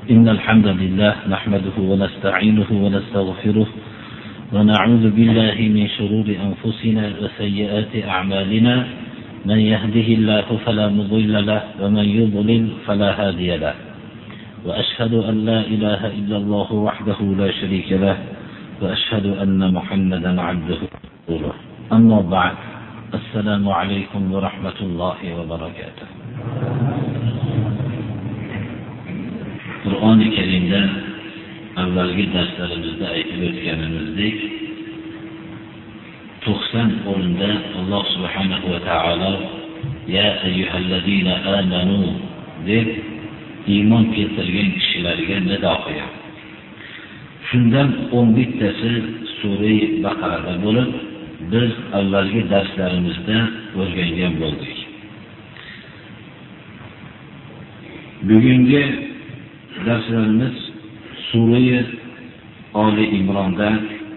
إن الحمد لله نحمده ونستعينه ونستغفره ونعوذ بالله من شرور أنفسنا وسيئات أعمالنا. من يهده الله فلا مضل له ومن يضلل فلا هادي له. وأشهد أن لا إله إلا الله وحده لا شريك له وأشهد أن محمدا عبده ورسوله. أما بعد، السلام عليكم ورحمة الله وبركاته. Qur'oni Karimda avvalgi darslarimizda aytib o'tganimizdek 90 o'rinda Alloh subhanahu va taolo ya ayyuhallazina amanu deb iymon keltirgan kishilarga nido qiladi. Shundan 11 tasi sura Baqarada bo'lib, biz avvalgi darslarimizda o'rgangan bo'ldik. Bugungi darslarimiz sura Ali Imronda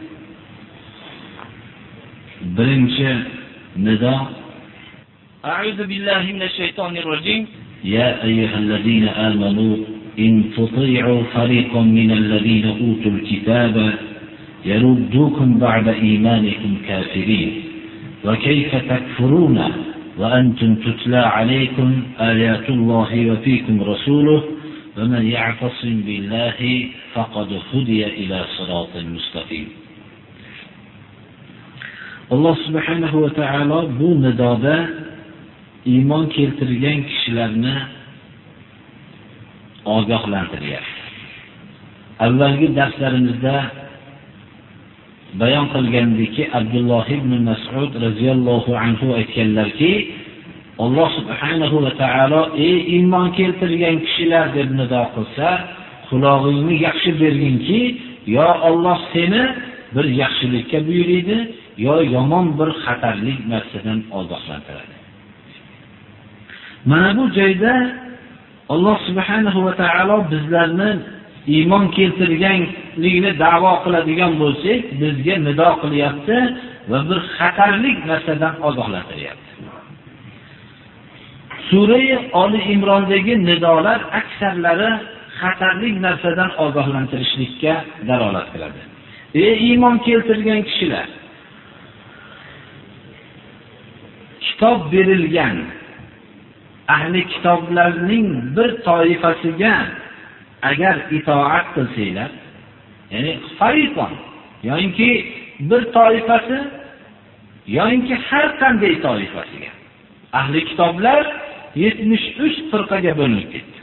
birinchi nido A'udhu billahi minash shaytonir rojim ya ayyuhallazina amanu in tuti'u fariqan minallazina utul kitaba yaruddukum ba'da imanikum kafirin wa kayfa takfuruna wa antum tutla alaykum ayatullahi wa fiikum rasuluhu ومن يعتصم بالله فقد هدي إلى صراط مستقيم. Alloh subhanahu va taolo bu nidoda iymon keltirgan kishilarni ogohlantiryapti. Avvalgi darslarimizda bayon qilgandiki, Abdulloh ibn Mas'ud radhiyallohu anhu aytganlarki, Alloh subhanahu va taolo ey iymon keltirgan kishilar deb nido qilsa, quloqingni yaxshi berginki, yo Alloh seni bir yaxshilikka buyuradi, yo yomon bir xatarli narsadan ogohlantiradi. Mana bu joyda Alloh subhanahu va taolo bizlarni iymon keltirganligini da'vo qiladigan bo'lsak, bizga nido qilyapti va bir xatarli narsadan ogohlantiryapti. Sura Ali Imrondagi nidolar aksarlari xatarli narsadan ogohlantirishlikka dalolat qiladi. Ey iymon keltirgan kishilar, kitob berilgan ahli kitoblarning bir toifasiga agar itoat qilsanglar, ya'ni fariqon, yoki bir toifasi yoki har qanday toifasiga, ahli kitoblar 73 firqaga bo'linib ketdi.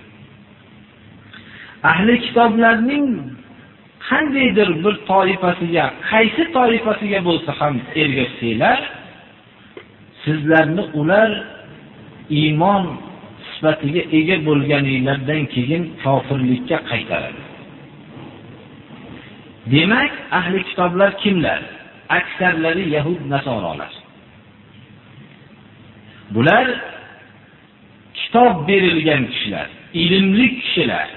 Ahli kitoblarning qandaydir bir toifasiga, qaysi toifasiga bo'lsa ham ergashsanglar, sizlarni ular iymon sifatiga ega bo'lganinglardan keyin kofirlikka qaytaradi. Demak, ahli kitoblar kimlar? Aksarlari yahud nasoralar. Bular kitob berilgan kishilar, ilmli kishilar.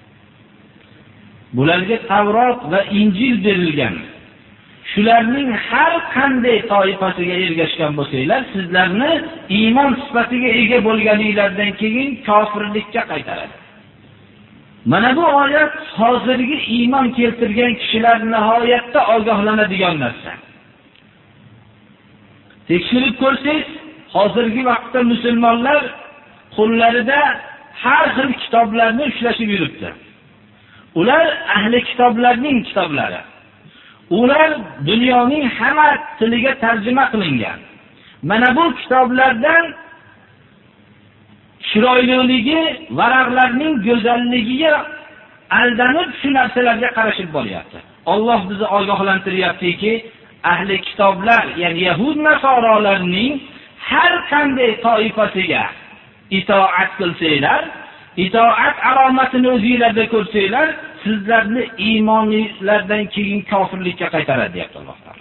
Bularga Tavrot va Injil berilgan. Shularning har qanday toifasiga ergashgan bo'lsanglar, sizlarni iymon sifatiga ega bo'lganinglardan keyin kofirlikka qaytaradi. Mana bu oyat hozirgi iymon keltirgan kishilar nihoyatda ogohlanadigan narsa. Tekshirib ko'rsangiz, hozirgi vaqtda musulmonlar qo'llarida har xil kitoblarni ushlashib yuribdi. Ular ahli kitoblarning kitoblari. Ular dunyoning hamma tiliga tarjima qilingan. Mana bu kitoblardan chiroyliligi, varaqlarning go'zalligiga aldanib shu narsalarga qarashib boryapti. Alloh bizni ogohlantiryaptiki, ahli kitoblar, ya'ni yahud nasoralarning har qanday toifasiga itoat qilsanglar, itoat alomatini o'zingizlarda ko'rsanglar, sizlarni iymoningizlardan keyin kofirlikka qaytaradi, deyapti Alloh taolo.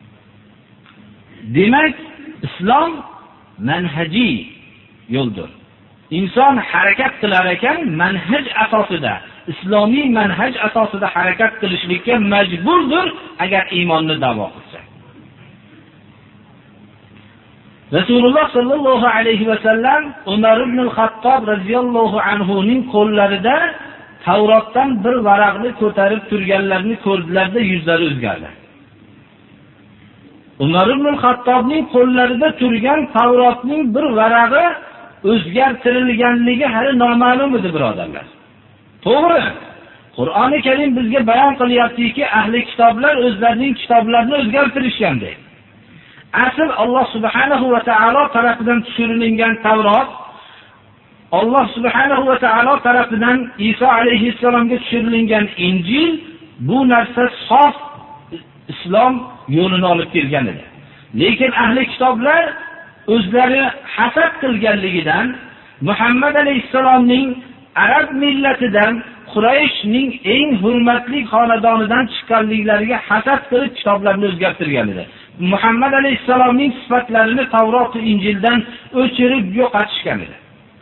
Demak, islom manhajiy yo'ldir. Inson harakat qilar ekan, manhaj asosida, islomiy manhaj asosida harakat qilishlikka majburdir agar iymonni da'vo qilsa. Rasululloh sallallohu alayhi va sallam Umar ibn al-Xattob radhiyallohu anhu ning qo'llarida Tavrotdan bir varaqni ko'tarib turganlarni ko'rdilarda yuzlari o'zgardi. Umar ibn al-Xattobning qo'llarida turgan Tavrotning bir varag'i o'zgartirilganligi hali noma'lum edi, birodarlar. To'g'ri. Qur'oni Karim bizga bayon qilyaptiki, ahli kitoblar o'zlarining kitoblarini o'zgartirishgan deydi. Asl Alloh subhanahu va taolo tarafidan tushirilgan Tavrot, Alloh subhanahu va taolo tarafidan Iso alayhissalomga tushirilgan Injil bu narsa sof islom yo'lini olib kelgan edi. Lekin ahli kitoblar o'zlari hasad qilganligidan Muhammad alayhissalomning arab millatidan Qurayshning eng hurmatli xonadonidan chiqqanliklariga hasad qilib kitoblarni o'zgartirgan edi. Muhammad alayhissalomning sifatlarini Tavrot va Injildan o'chirib yo'qotishgan edi.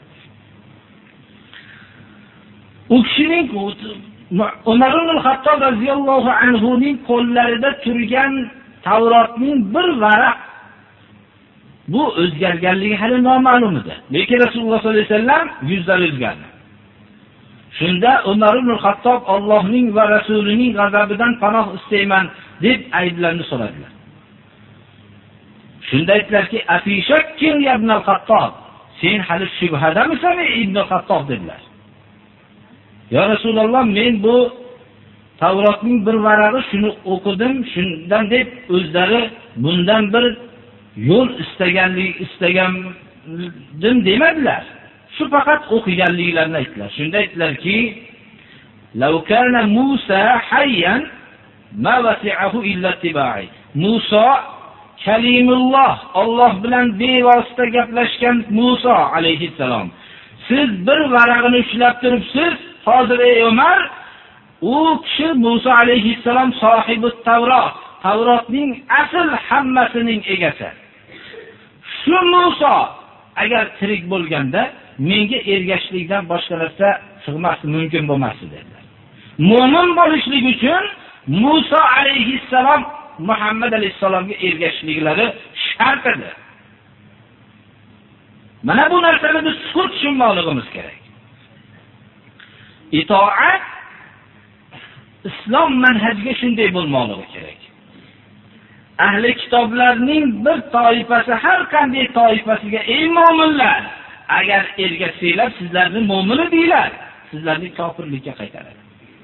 U kishining Umar ibn al-Xattob radhiyallohu anhu ning qo'llarida turgan Tavrotning bir varaq bu o'zgarganligi hali noma'lum edi. Lekin Rasululloh sollallohu alayhi vasallam yuzlari o'zgardi. Shunda Umar ibn al-Xattob Allohning va rasulining g'azabidan panoh istayman deb ayblarni so'radilar. Shunda aytdilarki, "Afishakkin ibn al-Xattob, sen hali shubhadamisan ibn al-Xattob?" dedilar. "Ya Rasululloh, men bu Tavrotning bir varag'i shuni o'qidim, shundan deb o'zlari bundan bir yo'l istagandim demadilar. Shu faqat o'qiganliklarini aytdilar." Shunda aytdilarki, "Law kana Musa hayyan ma wasi'ahu illa ittiba'i." Musa Kalimulloh, Alloh bilan bevosita gaplashgan Musa alayhissalom. Siz bir varag'ini ushlab turibsiz, hozir ey Umar, u kishi Musa alayhissalom sohibi Tavrot, Tavrotning asl hammasining egasi. Shu Musa agar tirik bo'lganda menga ergashlikdan boshqa narsa sig'masdi, mumkin bo'lmasdi dedilar. Mo'min bo'lishlik uchun Musa alayhissalom Muhammad alayhissalomga ergashliklari shart edi. Mana bu narsani biz sut tushunmoqligimiz kerak. Itoat islom manhajiga shunday bo'lmoqligi kerak. Ahli kitoblarning bir toifasi har qanday toifasiga ey mu'minlar, agar ergashsanglar sizlarni mu'min deylar, sizlarni kofirlikka qaytaradi.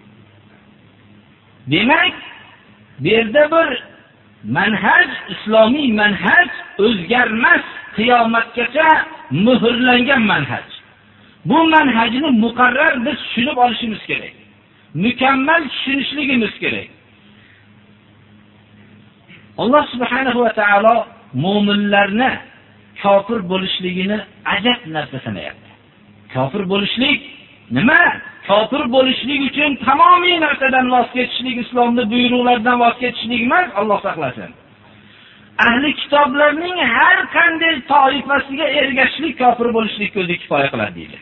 Demak, bu yerda bir manhaj, islomiy manhaj o'zgarmas, qiyomatgacha muhrlangan manhaj. Bu manhajni muqarrar biz tushunib olishimiz kerak. Mukammal tushunishligimiz kerak. Alloh subhanahu va taolo mu'minlarni kofir bo'lishligini ajab narsa sanayapti. Kofir bo'lishlik nima? Kofir bo'lishlik uchun tamomiy narsadan voz kechishlik, islomning buyruqlaridan voz kechishlik emas, Alloh saqlasin. Ahli kitoblarning har qanday toifasiga ergashishlik kofir bo'lishlikka o'zi kifoya qiladi deydi.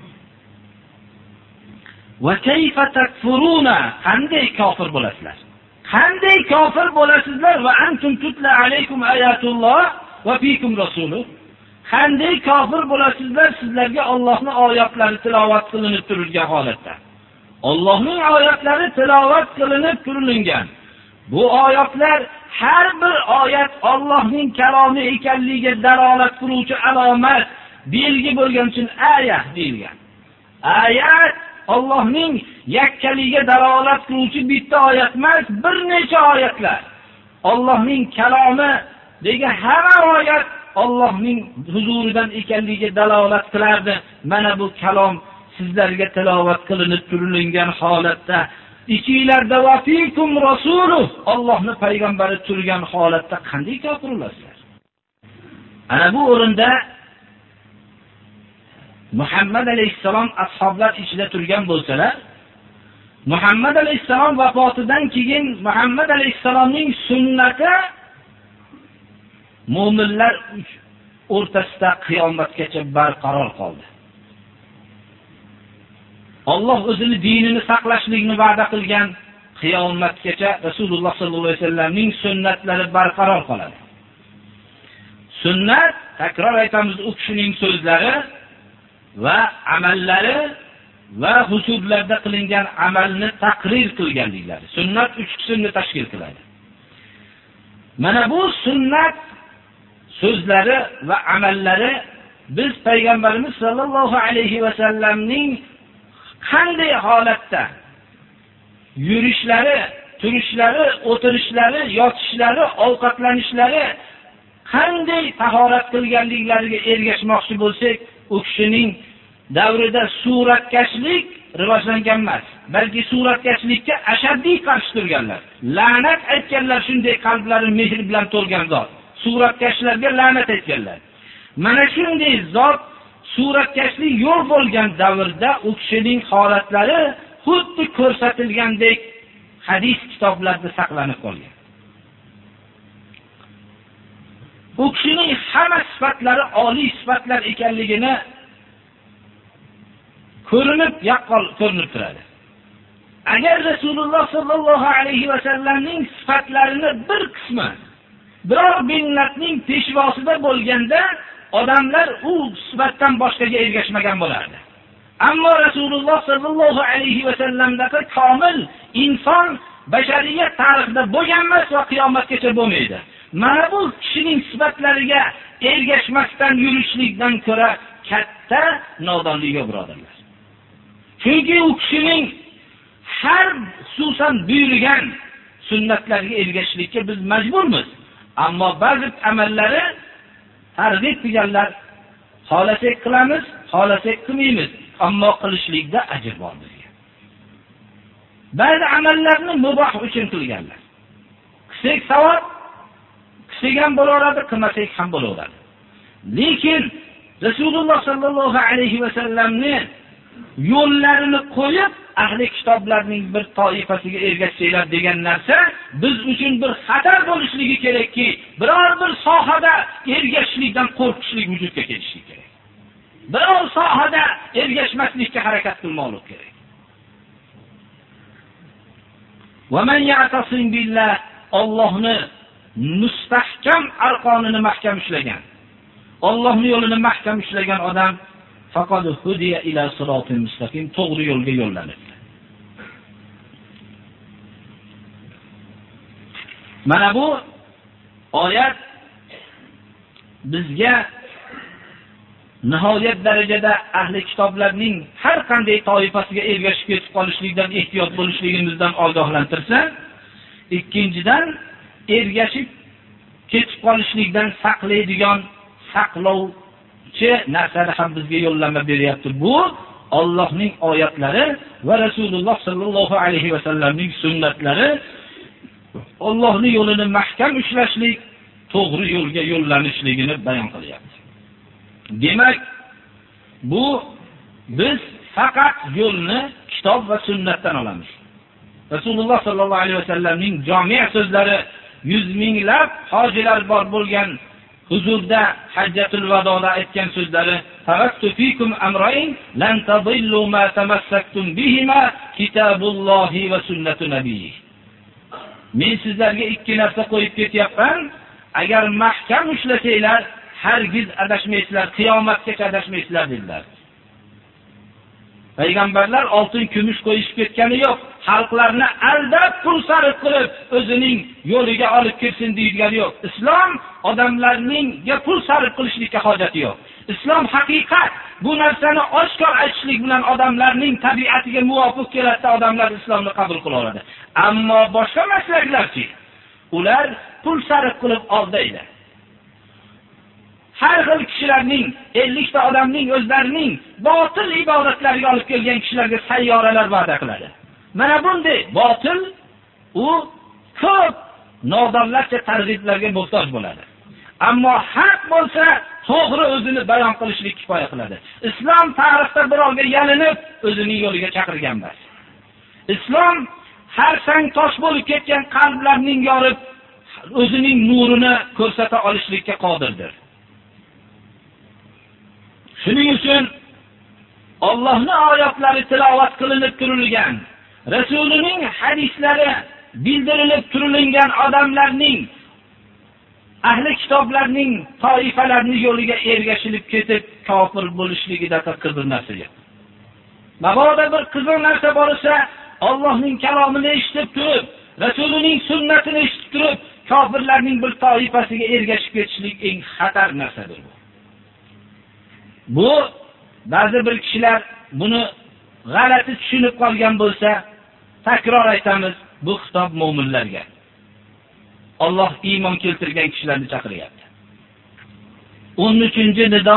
Va kayfa takfuruna, qanday kofir bo'lasizlar? Qanday kofir bo'lasizlar va antum tutla alaykum ayatulloh va fiikum rasuluh? Qanday kofir bo'lasizlar sizlarga Allohning oyatlari tilovat qilinib turilgan holatda? Allohning oyatlari tilovat qilinib turilgan. Bu oyatlar har bir oyat Allohning kalomi ekanligiga dalolat qiluvchi alomat, belgi bo'lgan uchun ayat deyilgan. Ayat Allohning yakkaligiga dalolat qiluvchi bitta oyat emas, bir necha oyatlar. Allohning kalomi degan hamma oyat Allohning huzuridan ekanligiga dalolat qilardi. Mana bu kalom sizlarga tilovat qilinib turilgan holatda, ichinglarda va fiikum rasuluh, Allohning payg'ambari turgan holatda qanday kofir bo'lasizlar? Ana bu o'rinda Muhammad alayhissalom ashoblar ichida turgan bo'lsalar, Muhammad alayhissalom vafotidan keyin Muhammad alayhissalomning sunnati mu'minlar o'rtasida qiyomatgacha barqaror qoldi. Alloh o'zining dinini saqlashlikni va'da qilgan, qiyomatgacha Rasululloh sollallohu alayhi vasallamning sunnatlari barqaror qoladi. Sunnat, takror aytamiz, u kishining so'zlari va amallari va huzurlarda qilingan amalni taqrir qilganliklari. Sunnat 3 qismni tashkil qiladi. Mana bu sunnat so'zlari va amallari biz payg'ambarimiz sollallohu alayhi va sallamning qanday holatda yurishlari, turishlari, o'tirishlari, yotishlari, ovqatlanishlari, qanday tahorat qilganliklariga ergashmoqchi bo'lsak, u kishining davrida suratkashlik rivojlangan emas, balki suratkashlikka ashaddiy qarshi turganlar. La'nat aytganlar, shunday qalblari mehr bilan to'lgan zot. Suratkashlarga la'nat aytganlar. Mana shunday zot suratkashlik yo'q bo'lgan davrda u kishining holatlari xuddi ko'rsatilgandek hadis kitoblarida saqlanib qolgan. U kishining hamma sifatlari oliy sifatlar ekanligini yaqqol ko'rinib turadi. Agar Rasululloh sollallohu alayhi va sallamning sifatlarini bir qismi biror millatning peshvosida bo'lganda odamlar u sifatdan boshqaga ergashmagan bo'lardi. Ammo Rasululloh sollallohu alayhi va sallamdagi komil inson bashariyat tarixida bo'lgan emas va qiyomatgacha bo'lmaydi. Mana bu kishining sifatlariga ergashmasdan yurishlikdan ko'ra katta nodonlik yo'q, birodarlar. Chunki u kishining har xususan buyurgan sunnatlarga ergashishlikka biz majburmiz. Ammo ba'zi amallari targ'ib qilganlar, xolasak qilamiz, xolasak qilmaymiz, ammo qilishlikda ajr bor bizga. Ba'zi amallarni muboh uchun qilganlar. Qilsak savob, qilsak ham bo'laveradi, qilmasak ham bo'laveradi. Lekin Rasululloh sollallohu alayhi va sallamni yo'llarini qo'yib, ahli kitoblarning bir toifasiga ergashsanglar degan narsa biz uchun bir xatar bo'lishligi kerakki, biror bir sohada ergashishlikdan qo'rqishlik vujudga kelishi kerak. Biror sohada ergashmaslikka harakat qilmoqlik kerak. Va man ya'tasim billah, Allohni mustahkam arqonini mahkam ushlagan, Allohning yo'lini mahkam ushlagan odam faqad hudiya ila siratil mustaqim, to'g'ri yo'lga yo'llanadi. Mana bu oyat bizga nihoyat darajada ahli kitoblarning har qanday toifasiga ergashib ketib qolishlikdan ehtiyot bo'lishligimizdan ogohlantirsa, ikkinchidan ergashib ketib qolishlikdan saqlaydigan saqlovchi narsani ham bizga yo'llanma beryapti. Bu Allohning oyatlari va Rasululloh sallallohu alayhi va sallamning sunnatlari, Allohning yo'lini mahkam ushlashlik, to'g'ri yo'lga yo'llanishligini bayon qilyapti. Demak, bu biz faqat yo'lni kitob va sunnatdan olamiz. Rasululloh sallallohu alayhi va sallamning jami' so'zlari, yuz minglab hojilar bor bo'lgan huzurda Hajjatul Vadoda aytgan so'zlari, taraktu fikum amrayn lan tadillu ma tamassaktum bihima kitabullohi va sunnatu nabiyyi. Men sizlarga ikki narsa qo'yib ketyapman. Agar mahkam ushlasanglar, hargiz adashmaysizlar, qiyomatgacha adashmaysizlar dedilar. Payg'ambarlar oltin, kumush qo'yishib ketgani yo'q. Xalqlarni aldab, pul sarf qilib, o'zining yo'liga olib kirsin deyilgani yo'q. Islom odamlarning pul sarf qilishlikka hojati yo'q. Islom haqiqat. Bu narsani oshkor aytishlik bilan odamlarning tabiatiga muvofiq keladi, odamlar islomni qabul qila oladi. Ammo boshqa maslaklarchi, ular pul sarf qilib aldaydi. Har xil kishilarning, 50 ta odamning o'zlarining botil ibodatlariga olib kelgan kishilarga sayyoralar va'da qiladi. Mana bunday botil u ko'p nodonlarcha targ'iblarga muhtoj bo'ladi. Ammo haq bo'lsa, to'g'ri o'zini bayon qilishlik kifoya qiladi. Islom tarixda birovga yalinib, o'zining yo'liga chaqirgan emas. Islom har sang tosh bo'lib ketgan qalblarning yorib, o'zining nurini ko'rsata olishlikka qodirdir. Shuning uchun Allohning oyatlari tilovat qilinib turilgan, Rasulining hadislari bildirilib turilgan odamlarning, ahli kitoblarning toifalarining yo'liga ergashilib ketib kofir bo'lishligida qiziq narsa yo'q. Mabodo bir qizil narsa bo'lsa, Allohning kalomini eshitib turib, Rasulining sunnatini eshitib turib, kofirlarning bir toifasiga ergashib ketishlik eng xatar narsadir bu. Bu ba'zi bir kishilar buni g'alati tushunib qolgan bo'lsa, takror aytamiz, bu xitob mu'minlarga. Alloh iymon keltirgan kishilarni chaqiryapti. 13-nido.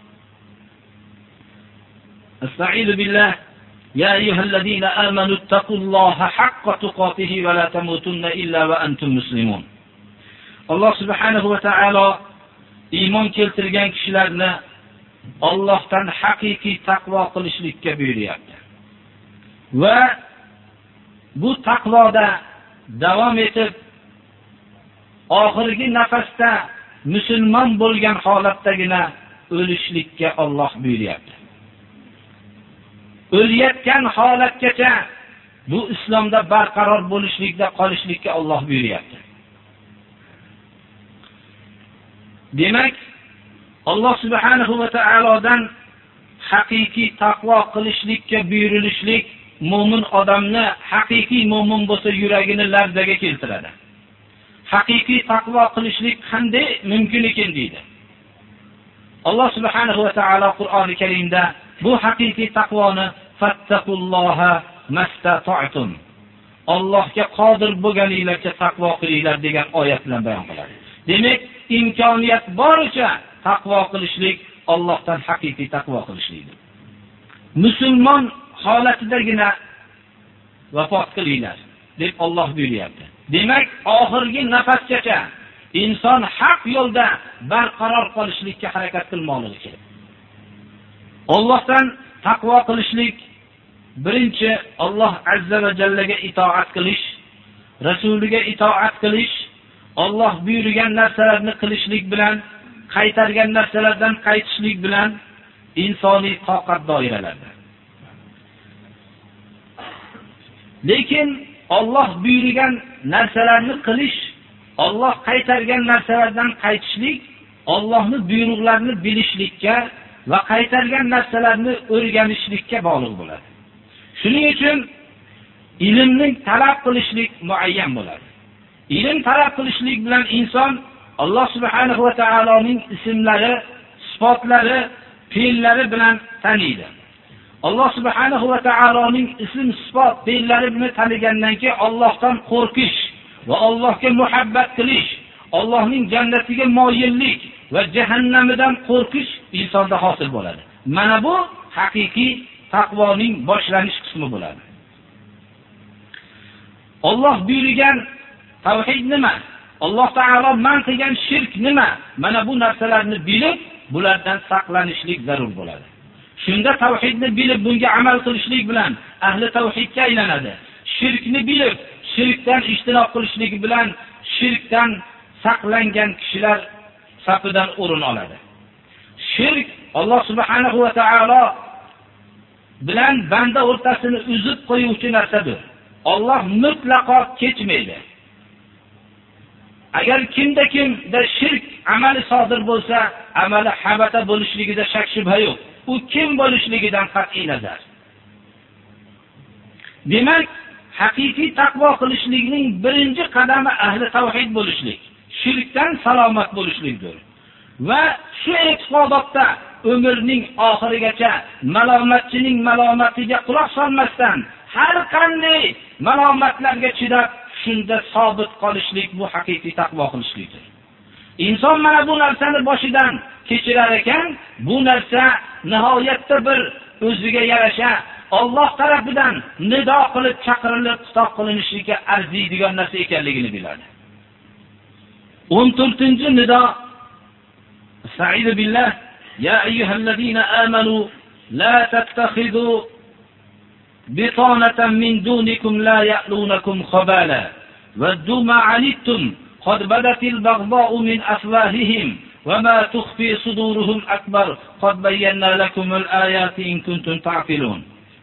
Estaizu billah. Ya ayyuhallazina amanu taqulloha haqqa tuqatihi va la tamutunna illa va antum muslimun. Alloh subhanahu va taolo iymon keltirgan kishilarni Allohdan haqiqiy taqvo qilishlikka buyuryapti. Va bu taqvoda davom etib oxirgi nafasda musulmon bo'lgan holatdagina o'lishlikka Alloh buyuryapti. O'layotgan holatgacha bu islomda barqaror bo'lishlikda qolishlikka Alloh buyuryapti. Demak, Alloh subhanahu va taolodan haqiqiy taqvo qilishlikka buyurilishlik mu'min odamni haqiqiy mu'min bo'lsa yuragini larzaga keltiradi. Haqiqiy taqvo qilishlik qanday mumkin ekan deydi. Alloh subhanahu va taolo Qur'oni Karimda bu haqiqiy taqvoni fattaqulloha mastata'tum. Allohga qodir bo'lganinglarcha taqvo qilinglar degan oyat bilan bayon qiladi. Demak, imkoniyat boricha taqvo qilishlik Allohdan haqiqiy taqvo qilishlikdir. Musulmon holatidagina vafot qilinglar deb Alloh buyuryapti. Demak, oxirgi nafasgacha inson haq yo'lda barqaror qolishlikka harakat qilmoqligi kerak. Allohdan taqvo qilishlik birinchi Alloh azza va jallaga itoat qilish, rasuliga itoat qilish, Alloh buyurgan narsalarni qilishlik bilan, qaytargan narsalardan qaytishlik bilan insoniy toqat doiralarida. Lekin Alloh buyurgan narsalarni qilish, Alloh qaytargan narsalardan qaytishlik, Allohning buyruqlarini bilishlikka va qaytargan narsalarni o'rganishlikka bog'liq bo'ladi. Shuning uchun ilmni talab qilishlik muayyan bo'ladi. Ilm talab qilishlik bilan inson Alloh subhanahu va taoloning ismlari, sifatlari, fe'llari bilan taniydi. Alloh subhanahu va taoloning ism, sifat, fe'llari bilan tanigandan keyin Allohdan qo'rqish va Allohga muhabbat qilish, Allohning jannatiga moyillik va jahannamidan qo'rqish insonda hosil bo'ladi. Mana bu haqiqiy taqvoning boshlanish qismi bo'ladi. Alloh buyurgan tavhid nima? Alloh taolo man qilgan shirk nima? Mana bu narsalarni bilib, bulardan saqlanishlik zarur bo'ladi. Shunda tavhidni bilib, bunga amal qilishlik bilan ahli tavhidga aylanadi. Shirkni bilib, shirkdan ijtinob qilishlik bilan shirkdan saqlangan kishilar safidan o'rin oladi. Shirk Alloh subhanahu va taolo bilan banda o'rtasini uzib qo'yuvchi narsadir. Alloh mutlaqo kechmaydi. Agar kimda shirk amali sodir bo'lsa, amali habata bo'lishligida shak shubha yo'q. U kim bo'lishligidan qat'iy nazar. Demak, haqiqiy taqvo qilishlikning birinchi qadami ahli tavhid bo'lishlik, shirkdan salomat bo'lishlikdir. Va shu e'tiqodda umrning oxirigacha malomatchining malomatiga quloq solmasdan har qanday malomatlarga chidab shunda sobit qolishlik bu haqiqiy taqvo qilishlikdir. Inson mana bu narsani boshidan kechirar ekan, bu narsa nihoyatda bir o'ziga yarasha Alloh tarafidan nido qilib chaqirilib xitob qilinishiga arziydigan narsa ekanligini biladi. 14-nido. Estaizu billah. Ya ayyuhallazina amanu la tattakhidhu bitanatan min dunikum la ya'lunakum khabala waddu ma 'anittum qad badatil baghdha'u min afwahihim wama tukhfi suduruhum akbar qad bayyana lakumul ayati in kuntum ta'qilun.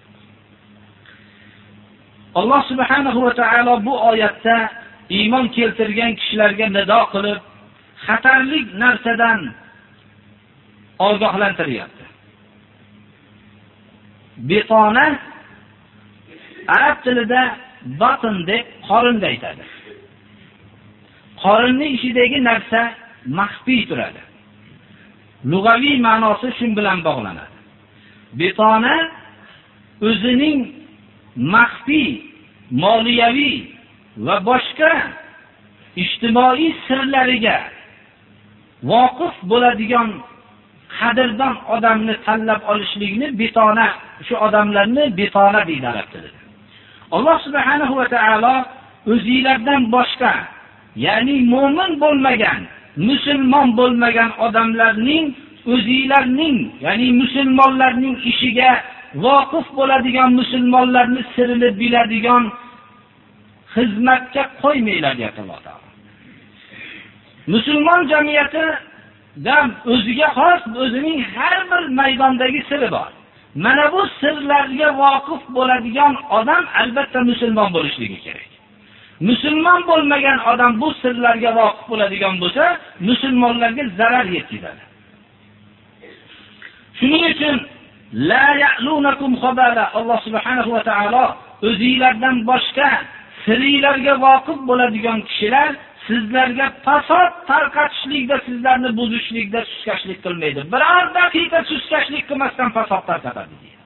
Alloh subhanahu va taolo bu oyatda iymon keltirgan kishilarga nido qilib, xatarli narsadan ogohlantiryapti. Bitona arab tilida batn deb qorinda aytadi. Qorinning ichidagi narsa maxfiy turadi. Lug'aviy ma'nosi shu bilan bog'lanadi. Bitona o'zining maxfiy, moliyaviy va boshqa ijtimoiy sirlariga voqif bo'ladigan qadrdon odamni tanlab olishlikni bitona, shu odamlarni bitona deydi arab tilida. Alloh subhanahu va taolo o'zingizlardan boshqa, ya'ni mu'min bo'lmagan, musulmon bo'lmagan odamlarning o'zingizlarning, ya'ni musulmonlarning ishiga voqif bo'ladigan, musulmonlarni sirini biladigan xizmatga qo'ymanglar deyapti Alloh taolo. Musulmon jamiyatida o'ziga xos, o'zining har bir maydondagi siri bor. Mana bu sirlarga voqif bo'ladigan odam albatta musulmon bo'lishligi kerak. Musulmon bo'lmagan odam bu sirlarga voqif bo'ladigan bo'lsa, musulmonlarga zarar yetkazadi. Shuning uchun la ya'lunakum khabala, Alloh subhanahu va taolo o'zingizlardan boshqa sirlarga voqif bo'ladigan kishilar sizlarga fasod tarqatishlikda, sizlarni buzishlikda suskashlik qilmaydi. Biror daqiqa suskashlik qilmasdan fasod tarqatadi deydi.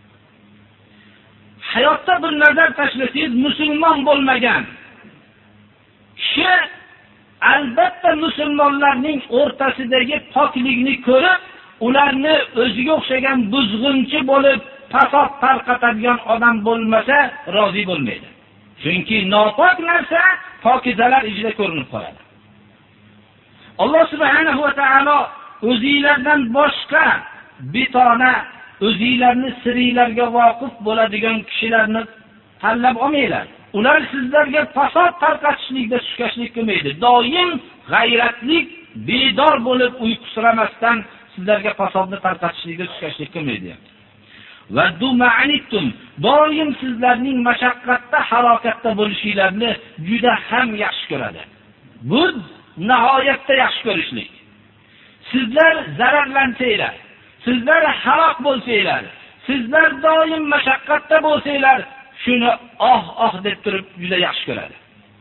Hayotda bir nazar tashlasangiz, musulmon bo'lmagan kishi albatta musulmonlarning o'rtasidagi poklikni ko'rib, ularni o'ziga o'xshagan buzg'unchi bo'lib fasod tarqatadigan odam bo'lmasa rozi bo'lmaydi. Chunki nopok narsa pokizalar ichida ko'rinib qoladi. Alloh subhanahu va taolo o'zingizlardan boshqa bitona, o'zingizlarni siringlarga voqif bo'ladigan kishilarni tanlab olmanglar. Ular sizlarga fasod tarqatishlikda suskashlik qilmaydi. Doim g'ayratlik, bedor bo'lib uyqusiramasdan sizlarga fasodni tarqatishlikda suskashlik qilmaydi. Va duma'anittum, doim sizlarning mashaqqatda, halokatda bo'lishinglarni juda ham yaxshi ko'radi. Bu nihoyatda yaxshi ko'rishlik. Sizlar zararlansanglar, sizlar halok bo'lsanglar, sizlar doim mashaqqatda bo'lsanglar, shuni oh deb turib juda yaxshi ko'radi.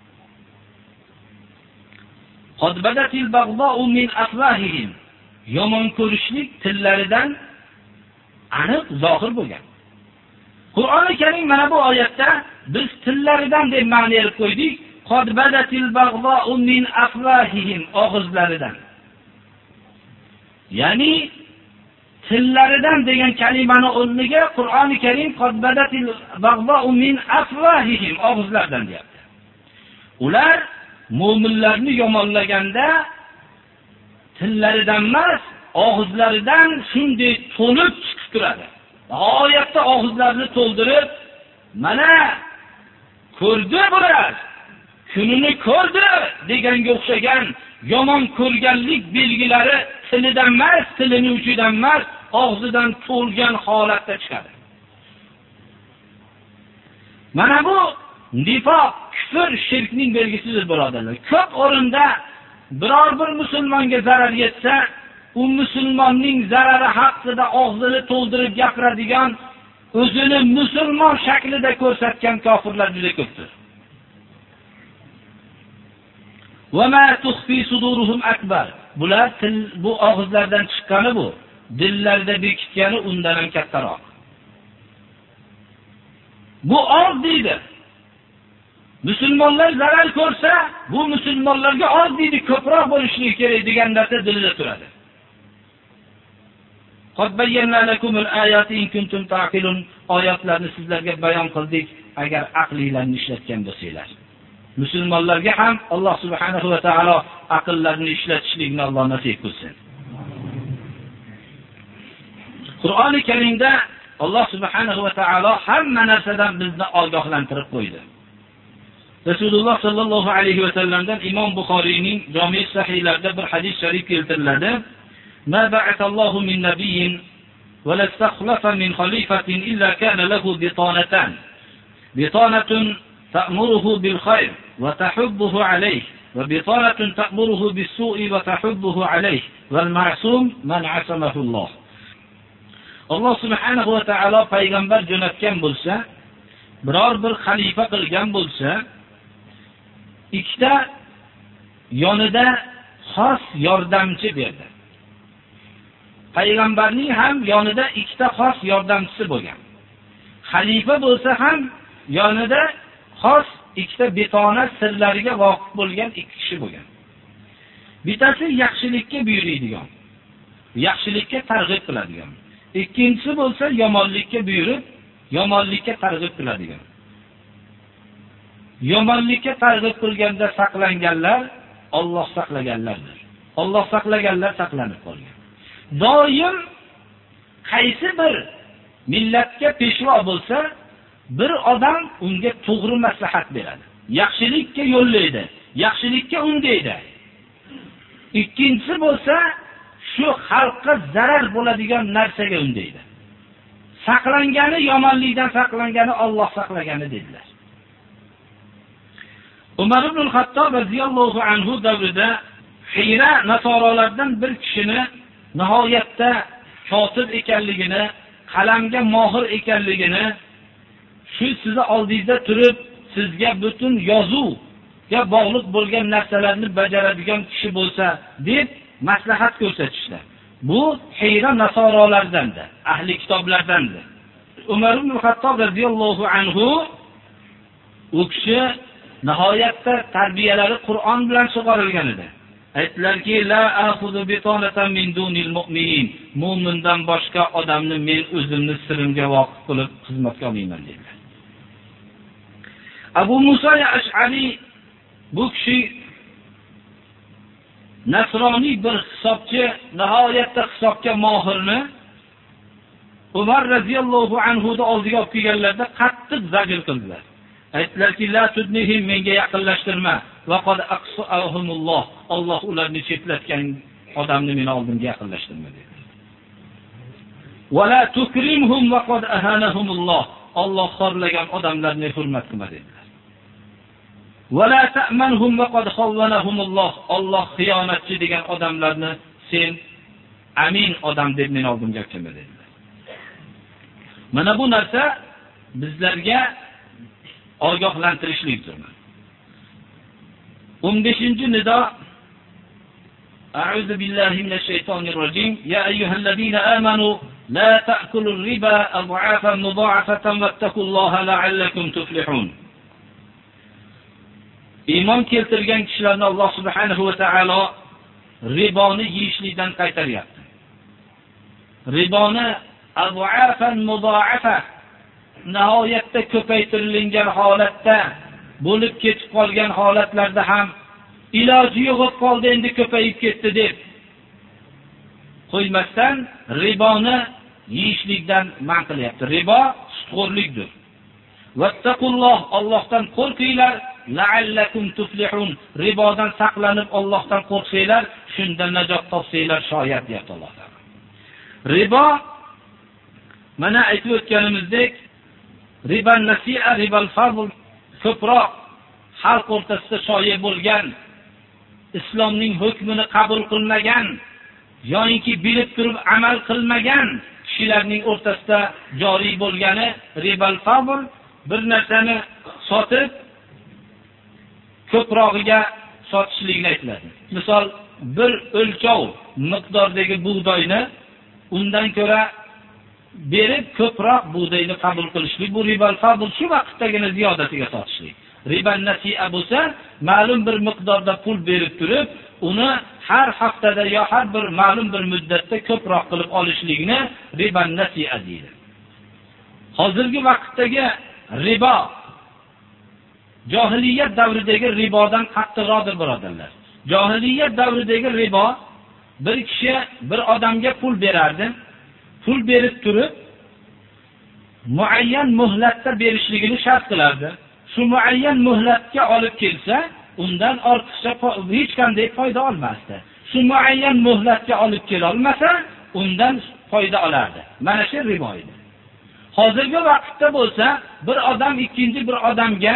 Qad badatil baghda'u min afwahihim, yomon ko'rishlik tillaridan aniq zohir bo'lgan. Qur'oni Karim mana bu oyatda biz tillaridan deb ma'no berib qo'ydik. Qad badatil baghda'u min afwahihim, og'izlaridan. Ya'ni tillaridan degan kalimani o'rniga Qur'oni Karim qad badatil baghda'u min afwahihim, og'izlaridan deyapti. Ular mu'minlarni yomonlaganda tillaridan emas, og'izlaridan shunday to'lib chiqib turadi. Oyatda og'izlarini to'ldirib, mana ko'rdi bular, kunini ko'rdi deganga o'xshagan yomon ko'rganlik belgilari tilidan emas, tilining uchidan emas, og'zidan to'lgan holatda chiqadi. Mana bu nifoq, kufr, shirkning belgisidir, birodarlar. Ko'p o'rinda biror bir musulmonga zarar yetsa, u musulmonning zarari haqida og'zini to'ldirib gapiradigan, o'zini musulmon shaklida ko'rsatgan kofirlar juda ko'pdir. Va ma tukhfi suduruhum akbar. Bular bu og'izlardan chiqqani, bu dillarda bekitgani undan ham kattaroq. Bu oz deydi. Musulmonlar zarar ko'rsa, bu musulmonlarga oz deydi, ko'proq bo'lishligi kerak degan narsa dilida turadi. Qad bayyana lakumul ayati in kuntum ta'qilun, oyatlarni sizlarga bayon qildik agar aqlinglarni ishlatgan bo'lsanglar. Musulmonlarga ham Alloh subhanahu va taolo aqllarini ishlatishlikni Alloh nasib qilsin. Qur'oni Karimda Alloh subhanahu va taolo hamma narsadan bizni ogohlantirib qo'ydi. Rasululloh sallallohu alayhi va sallamdan Imom Buxoriyning Jami' sahihlarida bir hadis sharif keltiriladi. Ma ba'athallohu min nabiyyin va la istakhlafa min khalifatin illa kana lahu bitanatan. Bitanatun ta'muruhu bil khayr wa tahubbuhu alayh, wa bitanatun ta'muruhu bis su'i wa tahubbuhu alayh, wal ma'sum man 'asamahu Allah. Alloh subhanahu va taolo payg'ambar jo'natgan bo'lsa, biror bir xalifa qilgan bo'lsa, ikkita yonida xos yordamchi berdi. Payg'ambarning ham yonida ikkita xos yordamchisi bo'lgan. Xalifa bo'lsa ham yonida xos ikkita betona sirlariga voqif bo'lgan ikki kishi bo'lgan. Bittasi yaxshilikka buyuradigan, yaxshilikka targ'ib qiladigan. Ikkinchisi bo'lsa yomonlikka buyurib, yomonlikka targ'ib qiladigan. Yomonlikka targ'ib qilganda saqlanganlar Alloh saqlaganlardir. Alloh saqlaganlar saqlanib qolgan. Doim qaysi bir millatga peshvo bo'lsa, bir odam unga to'g'ri maslahat beradi. Yaxshilikka yo'llaydi, yaxshilikka undaydi. Ikkinchisi bo'lsa, shu xalqqa zarar bo'ladigan narsaga undaydi. Saqlangani yomonlikdan saqlangani Alloh saqlagani dedilar. Umar ibn al-Xattob radhiyallohu anhu davrida Hira nasoralardan bir kishini nihoyatda kotib ekanligini, qalamga mohir ekanligini, shu sizni oldingizda turib, sizga butun yozuvga bog'liq bo'lgan narsalarni bajaradigan kishi bo'lsa, deb maslahat ko'rsatishdi. Bu Hira nasoralardandir, ahli kitoblardandir. Umar ibn al-Xattob radhiyallohu anhu u kishi nihoyatda tarbiyalari Qur'on bilan sug'orilgan edi. Aytdilarki, la akhudhu bitonatan min dunil mu'minin. Mu'mindan boshqa odamni men o'zimni sirimga voqif qilib xizmatga olmayman dedilar. Abu Musa al-Ash'ari bu kishi nasroniy bir hisobchi, nihoyatda hisobga mohirni Umar radhiyallohu anhu da oldiga olib kelganlarda qattiq zajr qildilar. Aytdilarki, la tudnihim, menga yaqinlashtirma. Va qad aqsahumulloh, Alloh ularni chetlatgan odamni meni oldimga yaqinlashtirma dedi. Va la tukrimhum va qad ahanahumulloh, Alloh xorlagan odamlarni hurmat qilma dedilar. Va la ta'manhum va qad khawwanahumulloh, Alloh xiyonatchi degan odamlarni sen amin odam deb meni oldimga kelma dedilar. Mana bu narsa bizlarga ogohlantirishlikdir. 15-nido. A'udhu billahi minash shaytonir rojim. Ya ayyuhallazina amanu la ta'kulur riba adha'afan mudha'afatan wattaqulloha la'allakum tuflihun. Iymon keltirgan kishilarni Alloh subhanahu va taolo riboni yeyishlikdan qaytaryapti. Riboni adha'afan mudha'afa, nihoyatda ko'paytirilgan holatda bo'lib ketib qolgan holatlarda ham iloji yo'q qoldi, endi ko'payib ketdi deb qo'ymasdan riboni yeyishlikdan man qilyapti. Ribo sutxo'rlikdir. Vattaqulloh, Allohdan qo'rqinglar, la'allakum tuflihun. Ribodan saqlanib Allohdan qo'rqsanglar, shunda najot topsanglar shoyat deyapti Alloh taolo. Ribo mana aytib o'tganimizdek, riban nasi'a, ribal fadl ko'proq xalq o'rtasida shoya bo'lgan, islomning hukmini qabul qilmagan yoki bilib turib amal qilmagan kishilarning o'rtasida joriy bo'lgani ribal fadl, bir narsani sotib ko'prog'iga sotishlikni aytiladi. Misol, bir o'lchov miqdordagi bug'doyni undan ko'ra berib ko'proq bug'doyni qabul qilishlik, bu ribal fadl, shu vaqtdagina ziyodatiga sotishlik. Riban nasi'a bo'lsa, ma'lum bir miqdorda pul berib turib, uni har haftada yo har bir ma'lum bir muddatda ko'proq qilib olishlikni riban nasi'a deydi. Hozirgi vaqtdagi ribo johiliyat davridagi ribodan qattiqroqdir, birodarlar. Johiliyat davridagi ribo, bir kishi bir odamga pul berardi. Pul berib turib, muayyan muhlatda berishligini shart qilardi. Shu muayyan muhlatga olib kelsa, undan ortiqcha hech qanday foyda olmasdi. Shu muayyan muhlatga olib kela olmasa, undan foyda olardi. Mana shu ribo edi. Hozirgi vaqtda bo'lsa, bir odam ikkinchi bir odamga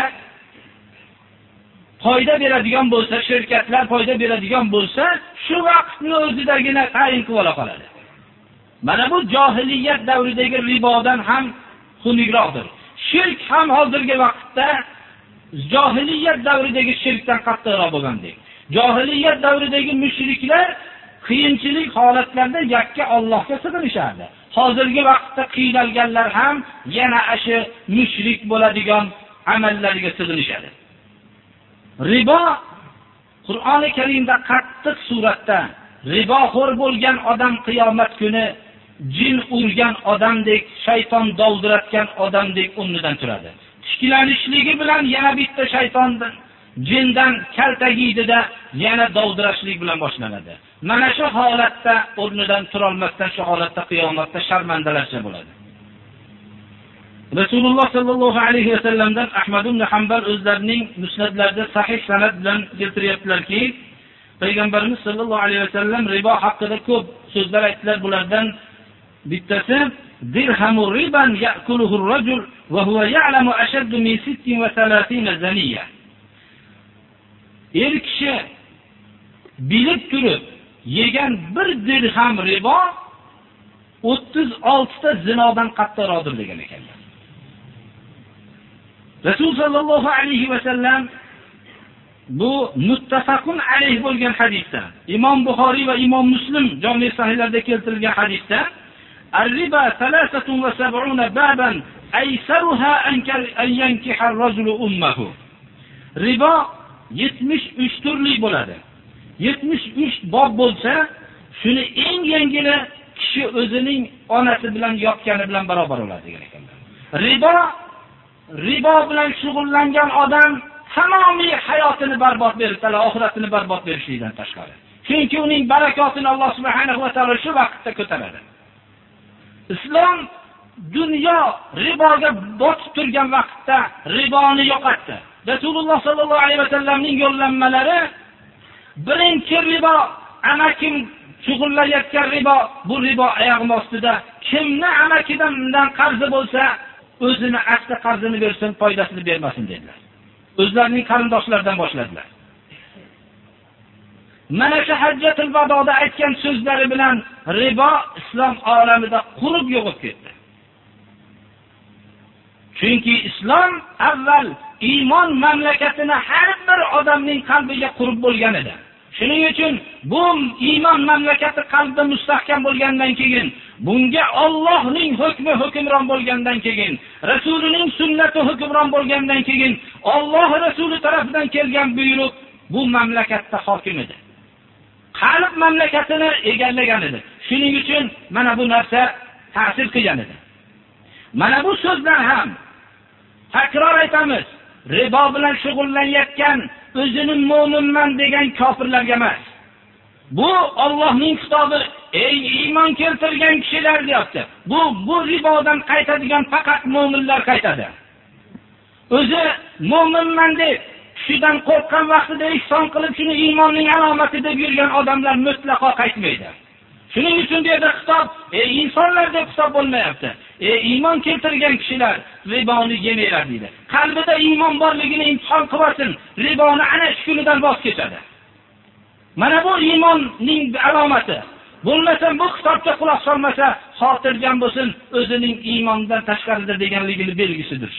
foyda beradigan bo'lsa, shirkatlar foyda beradigan bo'lsa, shu vaqtni o'zidagina tayin qilib ola qoladi. Mana bu jahiliyat davridagi ribodan ham xunukroqdir. Shirk ham hozirgi vaqtda jahiliyat davridagi shirkdan qattiqroq bo'lgandek. Jahiliyat davridagi mushriklar qiyinchilik holatlarda yakka Allohga sig'inishardi. Hozirgi vaqtda qiynalganlar ham yana shu mushrik bo'ladigan amallariga sig'inishadi. Ribo Qur'oni Karimda qattiq suratda riboxo'r bo'lgan odam qiyomat kuni jin urgan odamdek, shayton dovdiratgan odamdek o'rnidan turadi. Tiklanishligi bilan yana bitta shaytondan, jindan kaltagidida yana dovdirashlik bilan boshlanadi. Mana shu holatda o'rnidan tura olmasdan shu holatda qiyomatda sharmandalarcha bo'ladi. Rasululloh sallallohu alayhi va sallamdan Ahmad ibn Hanbal o'zlarining musnadlarida sahih sanad bilan keltiryaptilarki, Payg'ambarimiz sallallohu alayhi va sallam ribo haqida ko'p so'zlar aytdilar. Bulardan bittasi dirhamu riban ya'kuluhu ar-rajul wa huwa ya'lamu ashaddu min 36 zaniya. Er kishi bilib turib yegan bir dirham ribo 36 ta zinodan qattiqroqdir degan ekanlar. Rasul sallallohu alayhi va sallam bu muttafaqun alayh bo'lgan hadisda, Imom Buxoriy va Imom Muslim jami sahihlarida keltirilgan hadisda ar-riba 73 baban aysaruha an yankiha ar-rajulu ummuhu. Ribo 73 turli bo'ladi. 73 bob bo'lsa, shuni eng yengili kishi o'zining onasi bilan yotgani bilan barobar bo'ladi degan ekanlar. Ribo bilan shug'ullangan odam tamomiy hayotini barbod beradi, oxiratini barbod berishlikdan tashqari. Chunki uning barakotini Alloh subhanahu va taolo shu vaqtda ko'taradi. Islom dunyo riboga botib turgan vaqtda riboni yo'qotdi. Rasululloh sallallohu alayhi va sallamning yo'llanmalari birinchi ribo, amakim shug'ullanayotgan ribo, bu ribo oyog'im ostida. Kimni amakidan qarzi bo'lsa, o'zini asta qarzini bersin, foydasini bermasin dedilar. O'zlarining qarindoshlaridan boshladilar. Mana shu hajjatul vadoda aytgan so'zlari bilan ribo islom olamida qurib yo'qib ketdi. Chunki islom avval iymon mamlakatini har bir odamning qalbiga qurib bo'lgan edi. Shuning uchun bu iymon mamlakati qalbida mustahkam bo'lgandan keyin, bunga Allohning hukmi hukmron bo'lgandan keyin, Rasulining sunnati hukmron bo'lgandan keyin, Alloh Rasuli tomonidan kelgan buyruq bu mamlakatda hokim edi. Qalb mamlakatini egallagan edi. Shuning uchun mana bu narsa ta'sir qilgan edi. Mana bu so'zlar ham takror aytamiz, ribo bilan shug'ullanayotgan o'zini mo'minman degan kofirlarga emas. Bu Allohning kitobi, ey iymon keltirgan kishilar deyapti. Bu ribodan qaytadigan faqat mo'minlar qaytadi. O'zi mo'minman deb kishidan qo'rqqan vaqtida ihson qilib shuni iymonning alomati deb yurgan odamlar mutlaqo qaytmaydi. Shuning uchun bu yerda xitob insonlar deb hisob bo'lmayapti. Iymon keltirgan kishilar riboni yemanglar deydi. Qalbida iymon borligini imtihon qilsin, riboni ana shu kunidan voz kechadi. Mana bu iymonning alomati. Bo'lmasa bu kitobga quloq solmasa, xotirjam bo'lsin, o'zining iymondan tashqarida deganligini belgisidir.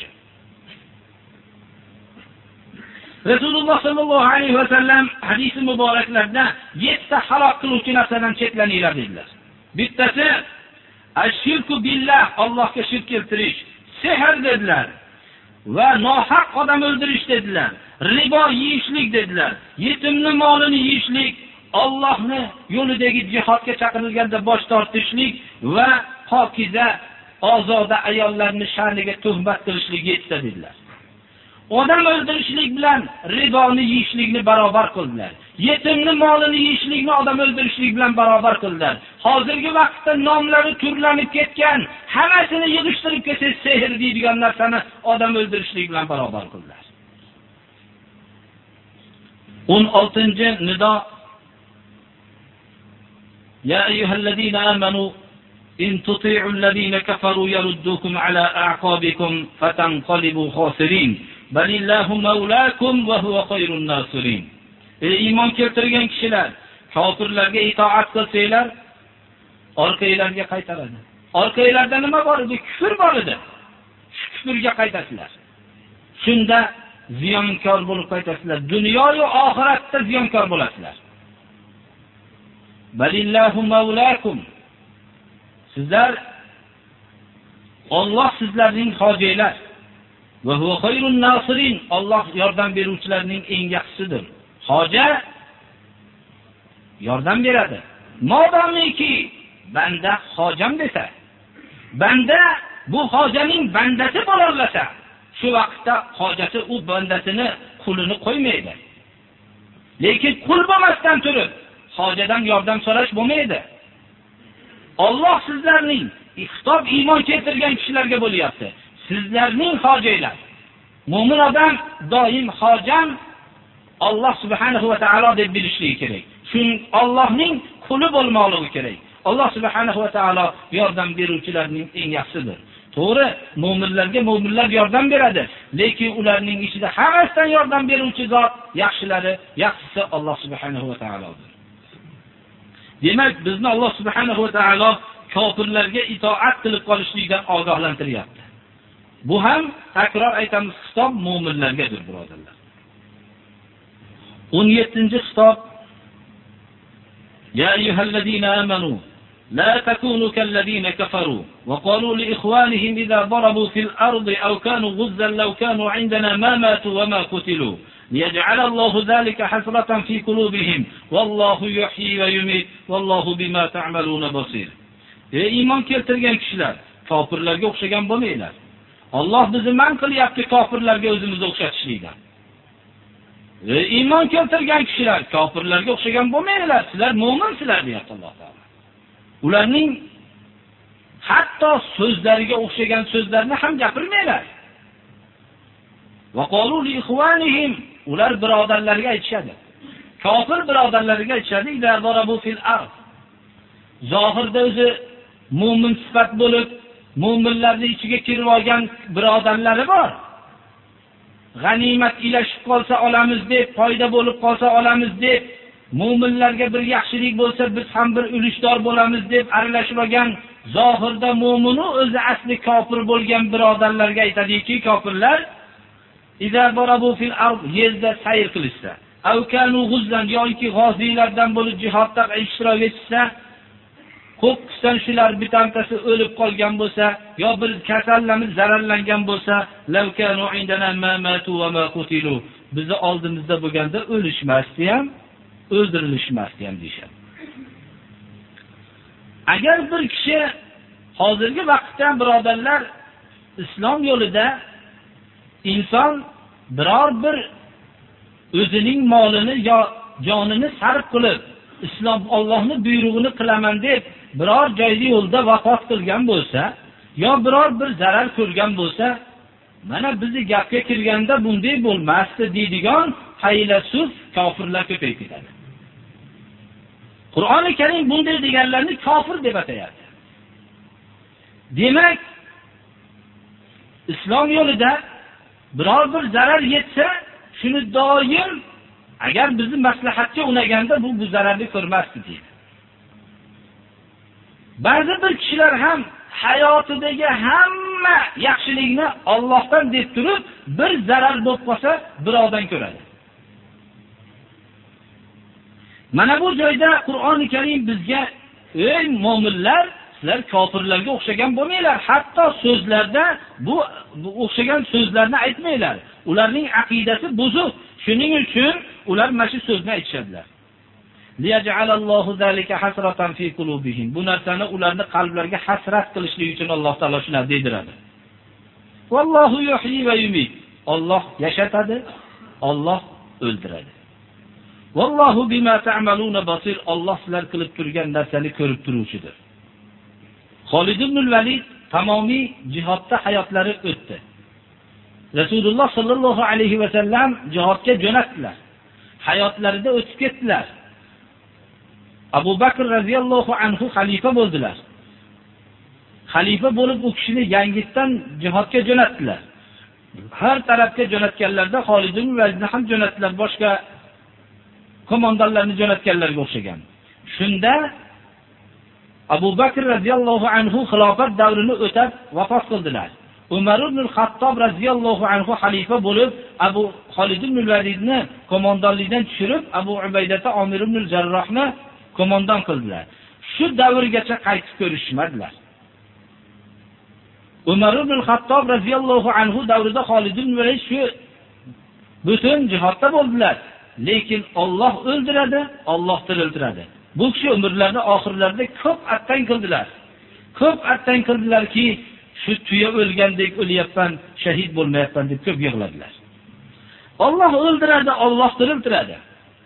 Rasululloh sallallohu alayhi va sallam hadisi muboraklarda 7 ta halok qiluvchi narsadan chetlaninglar dedilar. Bittasi ash-shirku billah, Allohga shirk keltirish, sehr dedilar va nohaq odam o'ldirish dedilar. Ribo yeyishlik dedilar. Yetimni molini yeyishlik, Allohni yo'lidagi jihodga chaqirilganda bosh tortishlik va pokiza ozoda ayollarni sha'niga tuhmat qilishlik yetsa dedilar. Odam o'ldirishlik bilan riboni yeyishlikni barobar qildilar. Yetimni molini yeyishlikni odam o'ldirishlik bilan barobar qildilar. Hozirgi vaqtda nomlari turlanib ketgan, hammasini yig'ishtirib kelsangiz sehr deydigan narsani odam o'ldirishlik bilan barobar qildilar. 16-nido Ya ayyuhallazina amanu in tuti'u allazina kafaru yaruddukum ala a'qabikum fatanqalibu khasirin balillahu mawlaakum wa huwa khayrun nasirin. Iymon keltirgan kishilar, kofirlarga itoat qilsanglar, orqanglarga qaytaradi. Orqanglarda nima bor edi? Kufr bor edi. Shu kufrga qaytasizlar. Shunda ziyonkor bo'lib qaytasizlar. Dunyo va oxiratda ziyonkor bo'lasizlar. Balillahu mavlakum. Sizlar Alloh sizlarning hojiylar. Va huwa khayrun nasirin. Alloh yordam beruvchilarning eng yaxshisidir. Hoja yordam beradi. Modomiki banda hojam desa, banda bu hojaning bandasi bo'lolsa, shu vaqtda hojasi u bandasini qulini qo'ymaydi. Lekin qul bo'lmasdan turib, hojadan yordam so'rash bo'lmaydi. Alloh sizlarning xitob iymon keltirgan kishilarga bo'lyapti. Sizlarning hojiylar. Mo'min odam doim hojam Alloh subhanahu va taolo deb bilishligi kerak. Shuning Allohning quli bo'lmoqligi kerak. Alloh subhanahu va taolo yordam beruvchilarning eng yaxshisidir. To'g'ri, mo'minlarga mo'minlar yordam beradi, lekin ularning ichida hammasidan yordam beruvchi zot yaxshisi Alloh subhanahu va taolodir. Demak, bizni Alloh subhanahu va taolo kofirlarga itoat qilib qolishlikdan ogohlantiryapti. Bu ham takror aytamiz, xitob mo'minlargadir, birodarlar. 17-xitob: Ya ayyuhallazina amanu la takunu kallazina kafaru wa qalu li ikhwanihim idha darabu fil ardi aw kanu ghuzzan law kanu 'indana ma matu wa ma qutilu liyaj'ala Allahu dhalika hasratan fi qulubihim wallahu yuhyi wa yumit wallahu bima ta'maluna basir. Ey iymon keltirgan kishilar, kofirlarga o'xshagan bo'lmanglar. Alloh bizni man qilyapti kofirlarga o'zimizni o'xshatishlikdan. Ey iymon keltirgan kishilar, kofirlarga o'xshagan bo'lmanglar. Sizlar mo'minsizlar, deyapti Alloh taolo. Ularning hatto so'zlariga o'xshagan so'zlarni ham gapirmanglar. Va qalu li ikhwanihim, ular birodarlarga aytishadi. Kofir birodarlarga aytishadi, "Idza darabu fil ard." Zohirda o'zi mo'min sifat bo'lib, mo'minlarning ichiga kirib olgan birodarlari bor. G'animat ilashib qolsa olamiz deb, foyda bo'lib qolsa olamiz deb, mo'minlarga bir yaxshilik bo'lsa biz ham bir ulushdor bo'lamiz deb aralashib olgan zohirda mo'minu o'zi asli kofir bo'lgan birodarlarga aytadiki, kofirlar idza darabu fil ard, yerda sayr qilishsa, aw kanu ghuzzan, yoki g'oziylardan bo'lib jihodda ishtirok etsa, ko'pdan shular bitantasi o'lib qolgan bo'lsa, yo bir kasallanib zararlangan bo'lsa, law kanu indana ma matu va ma qutilu, bizni oldimizda bo'lganda o'lishmasdi ham, o'ldirilishmasdi ham deyshadi. Agar bir kishi hozirgi vaqtda birodarlar islom yo'lida inson biror bir o'zining molini yo jonini sarf qilib islom Allohning buyrug'ini qilaman deb biror joyda yo'lda vafot qilgan bo'lsa, yo biror bir zarar ko'rgan bo'lsa, mana bizni gapga kirganda bunday bo'lmasdi deydigan faylasuf kofirlar ko'payib ketadi. Qur'oni Karim bunday deganlarni kofir deb atayapti. Demak, islom yo'lida biror bir zarar yetsa, shuni doim agar bizni maslahatga unaganda bu zararni ko'rmasdi deydi. Ba'zi bir kishilar ham hayotidagi hamma yaxshilikni Allohdan deb turib, bir zarar bo'lib qolsa, birovdan ko'radi. Mana bu joyda Qur'oni Karim bizga, ey mu'minlar, sizlar kofirlarga o'xshagan bo'lmanglar. Hatto so'zlarda bu o'xshagan so'zlarni aytmanglar. Ularning aqidasi buzuq. Shuning uchun ular mana shu so'zni aytishadilar. Liyaj'alallohu zalika hasratan fi qulubihim. Bu narsani ularning qalblariga hasrat qilishlik uchun Alloh taolo shuni deydiradi. Vallohu yuhyi va yumit. Alloh yashatadi, Alloh o'ldiradi. Vallohu bima ta'maluna basir. Alloh sizlar qilib turgan narsani ko'rib turuvchidir. Xolid ibn al-Valid tamomiy jihodda hayotlari o'tdi. Rasululloh sallallohu alayhi va sallam jihodga jo'natdilar. Hayotlarida o'tib ketdilar. Abu Bakr radhiyallohu anhu xalifa bo'ldilar. Xalifa bo'lib u kishini yangitdan jihodga jo'natdilar. Har tarafga jo'natganlarda Xolid ibn Validni ham jo'natdilar, boshqa qo'mondonlarni jo'natganlarga o'xshagan. Shunda Abu Bakr radhiyallohu anhu xilofat davrini o'tab vafot qildilar. Umar ibn al-Xattob radhiyallohu anhu xalifa bo'lib, Abu Xolid ibn al-Validni qo'mondonlikdan tushirib, Abu Ubaydata Omir ibn al-Jarrohni qo'mondon qildilar. Shu davrgacha qaytib ko'rishmadilar. Umar ibn al-Xattob radhiyallohu anhu davrida Xolid ibn al-Valid shu butun jihodda bo'ldilar. Lekin Alloh o'ldiradi, Alloh tiriltiradi. Bu kishi umrlarining oxirlarida ko'p attang qildilar. Ko'p attang qildilarki, shu tuya o'lgandek o'lyapman, shahid bo'lmayapman deb ko'p yig'ladilar. Alloh o'ldiradi, Alloh tiriltiradi.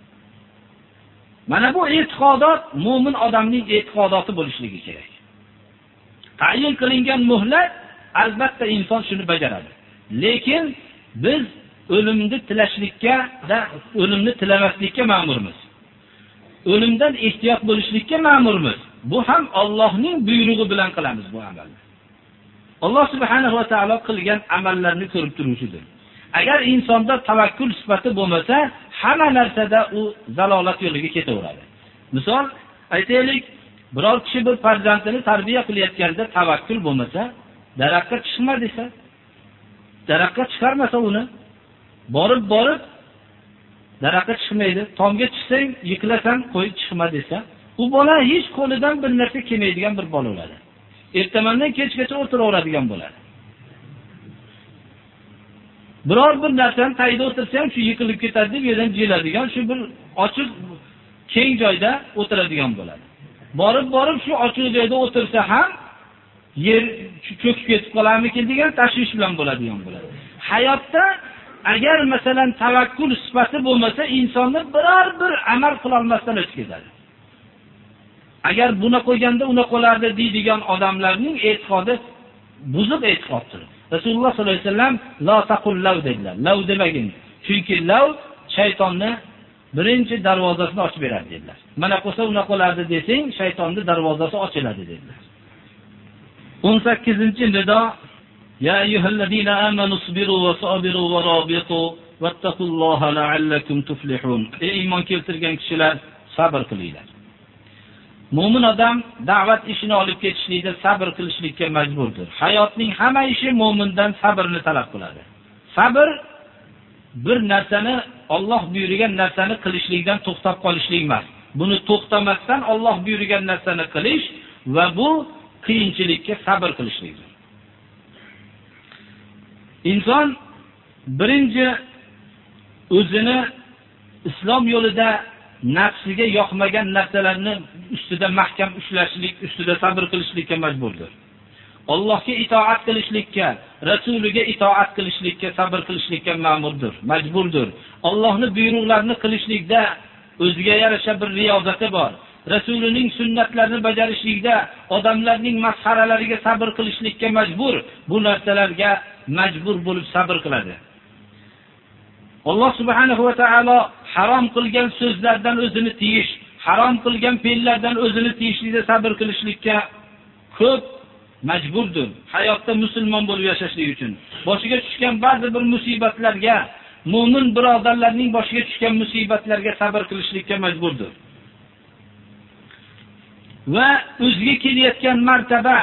Mana bu e'tiqodot mu'min odamning e'tiqodoti bo'lishligi kerak. Tayin qilingan muhlat albatta inson shuni bajaradi. Lekin biz o'limni tilashlikka va o'limni tilamaslikka ma'murmiz. O'limdan ehtiyot bo'lishlikka ma'murmiz. Bu ham Allohning buyrug'i bilan qilamiz bu amalni. Alloh subhanahu va taolo qilgan amallarni ko'rib turuvchidir. Agar insonda tavakkul sifati bo'lmasa, hamma narsada u zalolat yo'liga ketaveradi. Misol aytaylik, biror kishi bir farzandini tarbiya qilayotganda tavakkul bo'lmasa, daraxtga chiqma desa, daraxtga chiqarmasa uni, borib daraxtga chiqmaydi. Tomga chiqsang, yiqilasan, qo'yib chiqma desa, u bola hech qo'lidan bir narsa kelmaydigan bir bola bo'ladi. Ertamandan kechgacha o'tiraveradigan bo'ladi. Biror bir narsani tayida o'tirsa ham shu yiqilib ketadi deb yerdan jeladigan, shu bir ochiq keng joyda o'tiradigan bo'ladi. Borib shu ochiq joyda o'tirsa ham yer cho'kib ketib qolarmikin degan tashvish bilan bo'ladigan bo'ladi. Hayotda agar masalan tavakkul sifati bo'lmasa, insonni biror bir amal qila olmasdan o'tib ketadi. Agar buni qo'yganda uni qo'lardi deydigan odamlarning e'tiqodi buzuq e'tiqoddir. Rasululloh sollallohu alayhi vasallam la taqul law dedilar. Law demagin. Chunki law shaytonni birinchi darvozasini ochib beradi dedilar. Mana qo'sa uni qo'lardi desang, shaytonning darvozasi ochiladi dedilar. 18-nido Ya ayyuhallazina amanu sabiru va sabiru va rabitu wattaqulloha la'allakum tuflihun. Ey iymon keltirgan kishilar, sabr qilinglar. Mo'min odam da'vat ishini olib ketishlikda sabr qilishlikka majburdir. Hayotning hamma ishi mo'mindan sabrni talab qiladi. Sabr bir narsani, Alloh buyurgan narsani qilishlikdan to'xtab qolishlik emas. Buni to'xtamasdan Alloh buyurgan narsani qilish va bu qiyinchilikka sabr qilishlikdir. Inson birinchi o'zini islom yo'lida nafsiga yoqmagan narsalarni ustida mahkam ushlashlik, ustida sabr qilishlikka majburdir. Allohga itoat qilishlikka, rasuliga itoat qilishlikka, sabr qilishlikka ma'murdir, majburdir. Allohning buyruqlarini qilishlikda o'ziga yarasha bir riyozati bor. Rasulining sunnatlarini bajarishlikda odamlarning masxaralariga sabr qilishlikka majbur. Bu narsalarga majbur bo'lib sabr qiladi. Alloh subhanahu va taolo harom qilgan so'zlardan o'zini tiyish, harom qilgan fe'llardan o'zini tiyishlikda sabr qilishlikka ko'p majburdir. Hayotda musulmon bo'lib yashashlik uchun boshiga tushgan ba'zi bir musibatlarga, mu'min birodarlarning boshiga tushgan musibatlarga sabr qilishlikka majburdir. Va o'ziga kelayotgan martaba,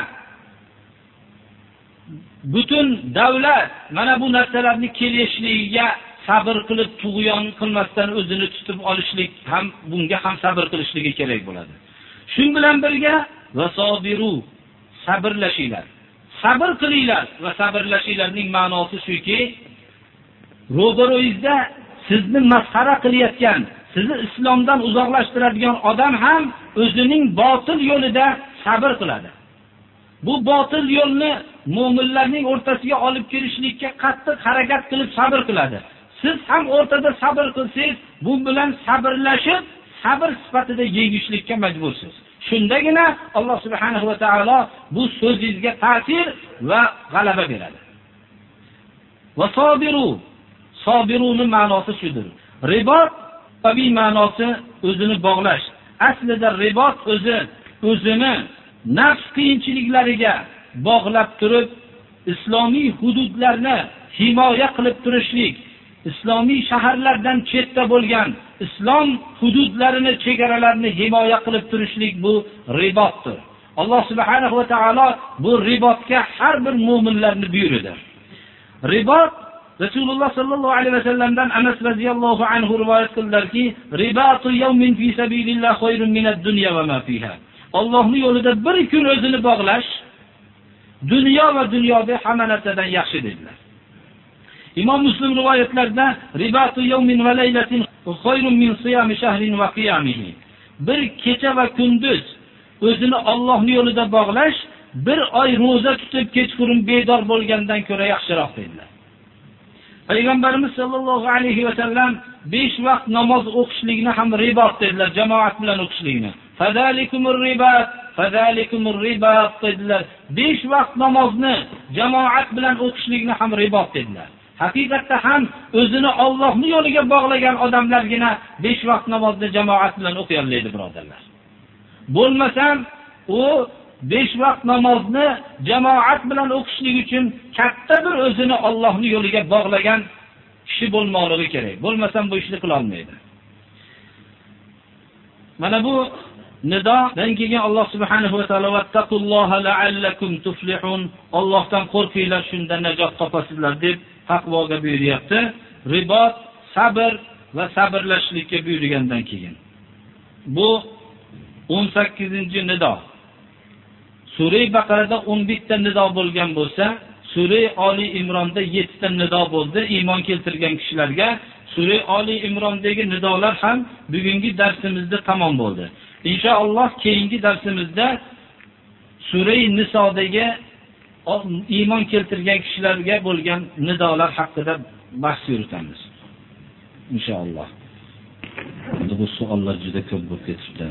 butun davlat mana bu narsalarni kelishligiga sabr qilib tug'yon qilmasdan o'zini tutib olishlik ham, bunga ham sabr qilishligi kerak bo'ladi. Shun bilan birga vasobiru, sabrlashinglar. Sabr qilinglar va sabrlashinglarning ma'nosi shuki, ro'baro'yingizda sizni masxara qilayotgan, sizni islomdan uzoqlashtiradigan odam ham o'zining botil yo'lida sabr qiladi. Bu botil yo'lni mu'minlarning o'rtasiga olib kirishlikka qattiq harakat qilib sabr qiladi. Siz ham o'rtada sabr qilsangiz, bu bilan sabrlashib, sabr sifatida yengishlikka majbursiz. Shundagina Alloh subhanahu va taolo bu so'zingizga ta'sir va g'alaba beradi. Va sobiru, sobiruning ma'nosi shudir. Ribot tabiiy ma'nosi o'zini bog'lash. Aslida ribot o'zini nafs qiyinchiliklariga bog'lab turib, islomiy hududlarni himoya qilib turishlik, islomiy shaharlardan chetda bo'lgan islom hududlarini, chegaralarini himoya qilib turishlik bu ribotdir. Alloh subhanahu va taolo bu ribotga har bir mu'minlarni buyurdi. Ribot Rasululloh sallallohu alayhi vasallamdan Anas radhiyallohu anhu rivoyat qildilarki, ribatu yawmin fi sabilillah khayrun min ad-dunya va ma fiha. Allohning yo'lida bir kun o'zini bog'lash dunyo va dunyoda hamma narsadan yaxshi dedilar. Imom Muslim rivoyatlarida ribatu yawmin va laylatin khayrun min siyami shahrin va qiyamihi. Bir kecha va kunduz o'zini Allohning yo'lida bog'lash bir oy roza tutib kechqurun bedor bo'lgandan ko'ra yaxshiroq dedilar. Payg'ambarimiz sollallohu alayhi va sallam 5 vaqt namoz o'qishlikni ham ribot dedilar, jamoat bilan o'qishlikni. Fadalikumur ribat dedilar. 5 vaqt namozni jamoat bilan o'qishlikni ham ribot dedilar. Haqiqatda ham o'zini Allohning yo'liga bog'lagan odamlargina 5 vaqt namozni jamoat bilan o'qiy oladi, birodarlar. Bo'lmasam u 5 vaqt namozni jamoat bilan o'qishlik uchun katta bir o'zini Allohning yo'liga bog'lagan kishi bo'lmoqligi kerak. Bo'lmasam bu ishni qila olmaydi. Mana bu nidodan keyin Alloh subhanahu va taolo vattaqulloha la'allakum tuflihun. Allohdan qo'rqinglar, shunda najot topasizlar deb taqvoga buyuryapti. Ribot, sabr va sabrlashlikka buyurgandan keyin. Bu 18-nido. Sura Baqarada 11 ta nido bo'lgan bo'lsa, Sura Oli Imronda 7 ta nido bo'ldi iymon keltirgan kishilarga. Sura Oli Imrondagi nidolar ham bugungi darsimizda tamom bo'ldi. Inshaalloh keyingi darsimizda Sura Nisodagi iymon keltirgan kishilarga bo'lgan nidolar haqida bahs yuritamiz. Inshaalloh. Bu savollar juda ko'p bo'lib ketibdi.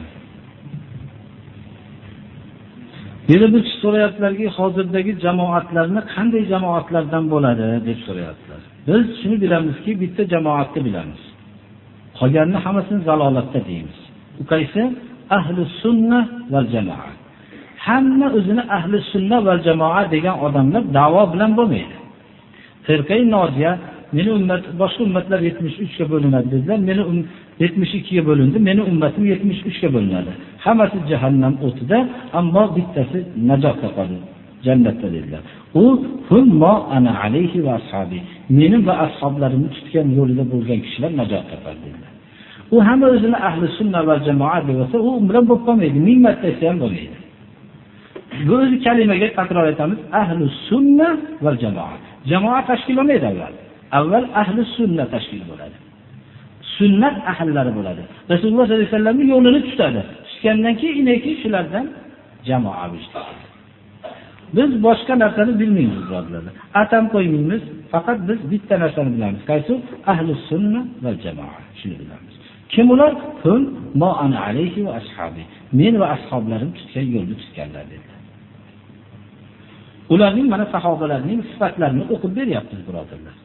Yana bir so'rayaptilarki, hozirdagi jamoatlarni qanday jamoatlardan bo'ladi deb so'rayaptilar. Biz shuni bilamizki, bitta jamoatni bilamiz. Qolganini hammasini zalolatda deymiz. U qaysi? Ahli sunna val jamoa. Hamma o'zini ahli sunna val jamoa degan odamlar da'vo bilan bo'lmaydi. Firqai nojiya, meni ummat, boshqa ummatlar 73 ga bo'linadi dedilar. Meni 72 ga bo'lindi, meni ummatim 73 ga bo'linadi. Hammasi jahannam o'tida, ammo bittasi najot topadi, jannatda dedilar. U humma ana alayhi va ashabi. Meni va ashoblarimni tutgan yo'lida bo'lgan kishilar najot topadi dedilar. U hamma o'zini ahli sunna va jamoa desa, u bilan bo'lib qolmaydi, ming marta ham bo'lmaydi. Bu o'zi kalimaga takror aytamiz, ahli sunna va jamoa. Jamoa tashkil bo'lmaydi avval. Avval ahli sunna tashkil bo'ladi. Sunnat ahllari bo'ladi. Rasululloh sollallohu alayhi vasallamning yo'lini tutadi. Tutgandan keyin shulardan jamoa bo'ladi. Biz boshqa narsani bilmaymiz, birodarlar. Atam qo'ymaymiz, faqat biz bitta narsani bilamiz. Qaysi? Ahli sunna va jamoa. Shuni bilamiz. Kim ular? Hum ma ana alayhi va ashabi. Men va ashoblarim tutgan yo'lni tutganlar dedilar. Ularning mana sahobalarning sifatlarini o'qib beryapmiz, birodarlar.